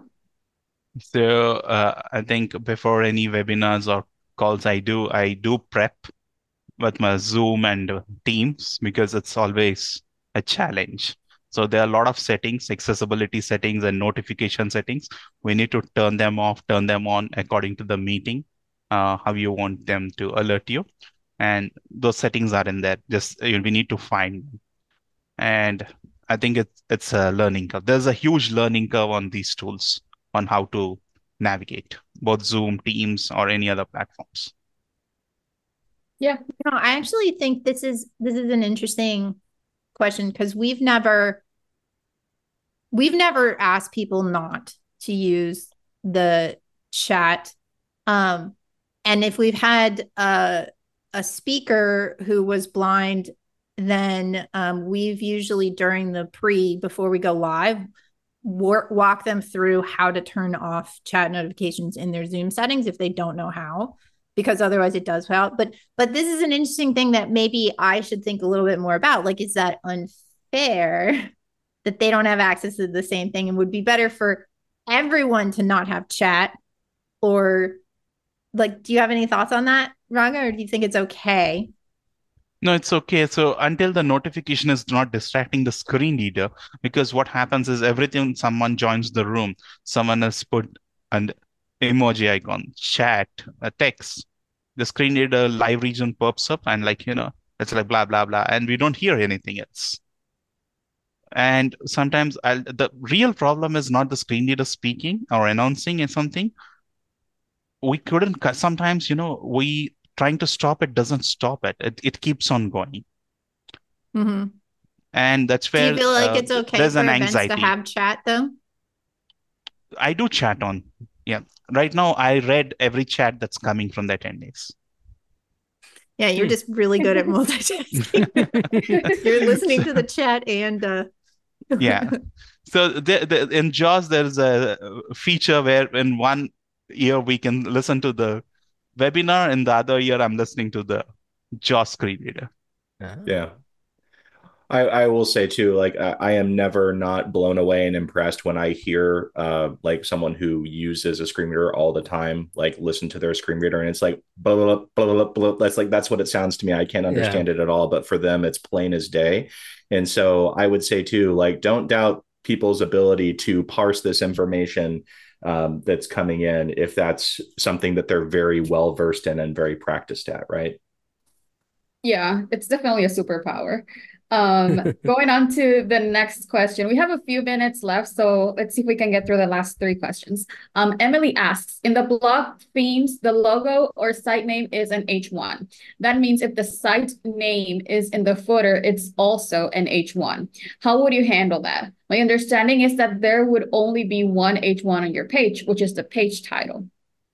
So uh, I think before any webinars or calls I do, I do prep with my Zoom and Teams because it's always a challenge. So there are a lot of settings, accessibility settings and notification settings. We need to turn them off, turn them on according to the meeting, uh, how you want them to alert you. And those settings are in there. Just uh, we need to find them. And I think it's it's a learning curve. There's a huge learning curve on these tools on how to navigate both Zoom, Teams, or any other platforms. Yeah. No, I actually think this is this is an interesting question because we've never we've never asked people not to use the chat. Um, and if we've had a a speaker who was blind, then um, we've usually during the pre before we go live work, walk them through how to turn off chat notifications in their Zoom settings if they don't know how, because otherwise it does help. But but this is an interesting thing that maybe I should think a little bit more about. Like, is that unfair that they don't have access to the same thing, and would be better for everyone to not have chat? Or like, do you have any thoughts on that, Raga, or do you think it's okay? No, it's okay. So until the notification is not distracting the screen reader, because what happens is everything someone joins the room, someone has put an emoji icon, chat, a text, the screen reader live region pops up and like, you know, it's like blah, blah, blah. And we don't hear anything else. And sometimes I'll, the real problem is not the screen reader speaking or announcing something. We couldn't, sometimes, you know, we trying to stop it doesn't stop it. It, it keeps on going. Mm-hmm. And that's where do you feel like uh, it's okay there's for an events anxiety. to have chat though? I do chat on. Yeah. Right now, I read every chat that's coming from the attendees. Yeah, you're Hmm. just really good at multitasking. You're listening to the chat and uh Yeah. So the, the, in JAWS, there's a feature where in one ear we can listen to the webinar, in the other ear I'm listening to the JAWS screen reader. Yeah. I, I will say too, like I, I am never not blown away and impressed when I hear uh like someone who uses a screen reader all the time, like listen to their screen reader and it's like blah blah blah blah blah. blah. That's like that's what it sounds to me. I can't understand yeah. it at all, but for them it's plain as day. And so I would say too, like don't doubt people's ability to parse this information um, that's coming in if that's something that they're very well versed in and very practiced at, right? Yeah, it's definitely a superpower. Um, going on to the next question. We have a few minutes left, so let's see if we can get through the last three questions. Um, Emily asks, in the blog themes, the logo or site name is an H one. That means if the site name is in the footer, it's also an H one. How would you handle that? My understanding is that there would only be one H one on your page, which is the page title.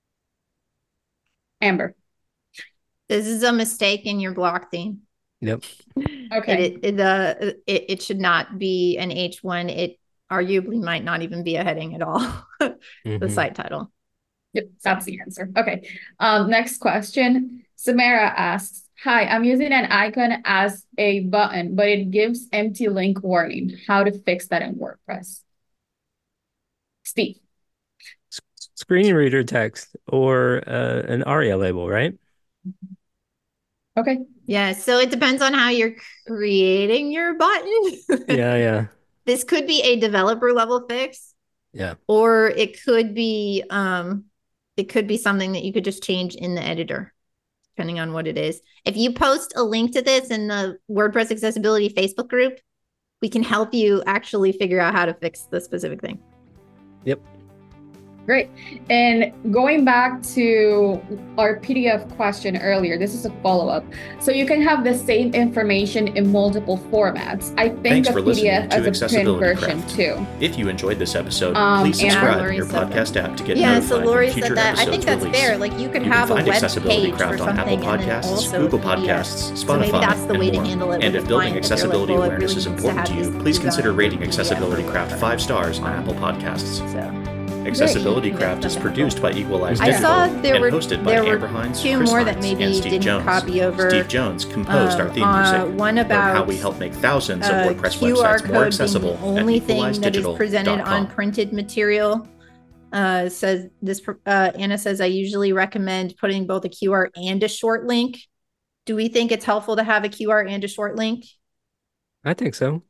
Amber. This is a mistake in your block theme. Yep. Okay. It, it, the, it, it should not be an H one. It arguably might not even be a heading at all. Mm-hmm. The site title. Yep, that's the answer. Okay. Um, next question. Samara asks, hi, I'm using an icon as a button, but it gives empty link warning. How to fix that in WordPress? Steve. Screen reader text or uh, an ARIA label, right? Okay. Yeah, so it depends on how you're creating your button. yeah, yeah. This could be a developer level fix. Yeah. Or it could be um it could be something that you could just change in the editor, depending on what it is. If you post a link to this in the WordPress Accessibility Facebook group, we can help you actually figure out how to fix the specific thing. Yep. Great. And going back to our P D F question earlier, this is a follow-up. So you can have the same information in multiple formats. I think Thanks of P D F as a print version Craft. too. If you enjoyed this episode, Um, please and subscribe Lori in your said podcast app to get Yeah, notified so Lori when future said that. I episodes think that's release. fair. Like you could You have can a find web Accessibility page for Craft on something Apple and then Podcasts, also Google P D F. Podcasts, So maybe Spotify, that's the way and to more. handle it And with if a building client, if they're accessibility like, well, it awareness really is needs to important have to you, this please design consider rating P D F Accessibility or Craft whatever. five stars on Apple Podcasts. So Accessibility Great. Craft That's is helpful. produced by Equalize I Digital saw there and were hosted by there were Amber Hines, two Chris more that Hines, maybe and Steve didn't Jones. copy over. Steve Jones composed um, our theme uh, music. one Learn how about we help make thousands of uh, WordPress Q R websites more code accessible being the only at thing equalize that is digital presented dot on com. printed material. Uh, says this. Uh, Anna says I usually recommend putting both a Q R and a short link. Do we think it's helpful to have a Q R and a short link? I think so.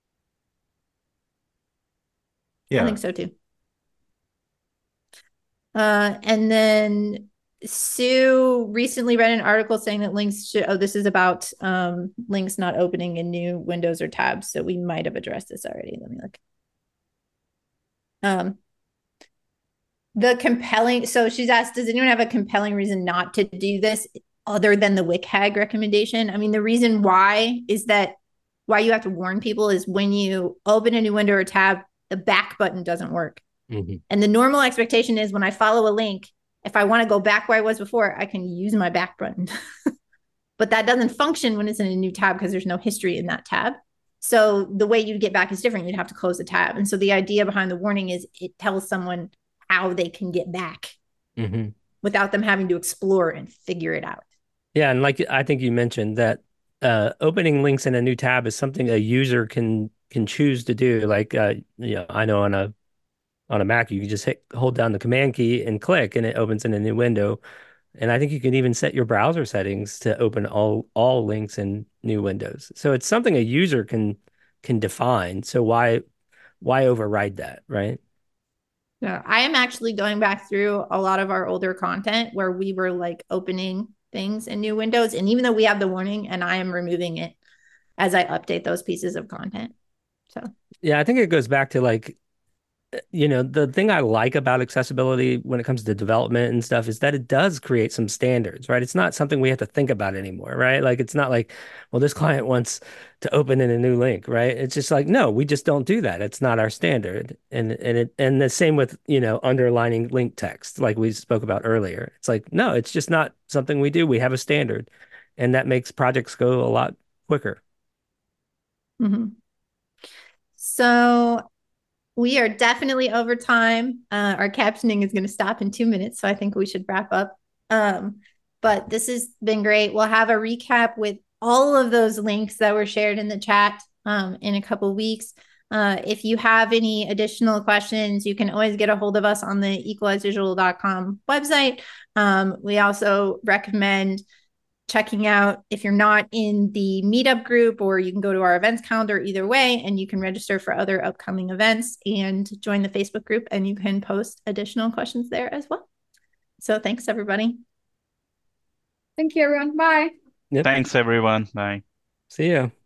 Yeah. I think so too. Uh, and then Sue recently read an article saying that links should, oh, this is about um, links not opening in new windows or tabs. So we might have addressed this already. Let me look. Um, the compelling, so she's asked, does anyone have a compelling reason not to do this other than the WCAG recommendation? I mean, the reason why is that why you have to warn people is when you open a new window or tab, the back button doesn't work. Mm-hmm. And the normal expectation is when I follow a link, if I want to go back where I was before, I can use my back button. But that doesn't function when it's in a new tab because there's no history in that tab. So the way you get back is different. You'd have to close the tab. And so the idea behind the warning is it tells someone how they can get back Mm-hmm. without them having to explore and figure it out. Yeah, and like I think you mentioned that uh, opening links in a new tab is something a user can can choose to do. Like, uh, you know, I know on a on a Mac, you can just hit, hold down the command key and click, and it opens in a new window. And I think you can even set your browser settings to open all all links in new windows. So it's something a user can can define. So why why override that, right? Yeah, I am actually going back through a lot of our older content where we were like opening things in new windows. And even though we have the warning, and I am removing it as I update those pieces of content. So Yeah, I think it goes back to like, you know, the thing I like about accessibility when it comes to development and stuff is that it does create some standards, right? It's not something we have to think about anymore, right? Like, it's not like, well, this client wants to open in a new link, right? It's just like, no, we just don't do that. It's not our standard. And and it and the same with, you know, underlining link text, like we spoke about earlier. It's like, no, it's just not something we do. We have a standard, and that makes projects go a lot quicker. mm-hmm. So we are definitely over time. Uh, our captioning is going to stop in two minutes, so I think we should wrap up. Um, but this has been great. We'll have a recap with all of those links that were shared in the chat um, in a couple of weeks. Uh, if you have any additional questions, you can always get a hold of us on the equalize digital dot com website. Um, we also recommend checking out if you're not in the meetup group, or you can go to our events calendar either way, and you can register for other upcoming events and join the Facebook group, and you can post additional questions there as well. So thanks, everybody. Thank you, everyone. Bye. Yep. Thanks, everyone. Bye. See ya.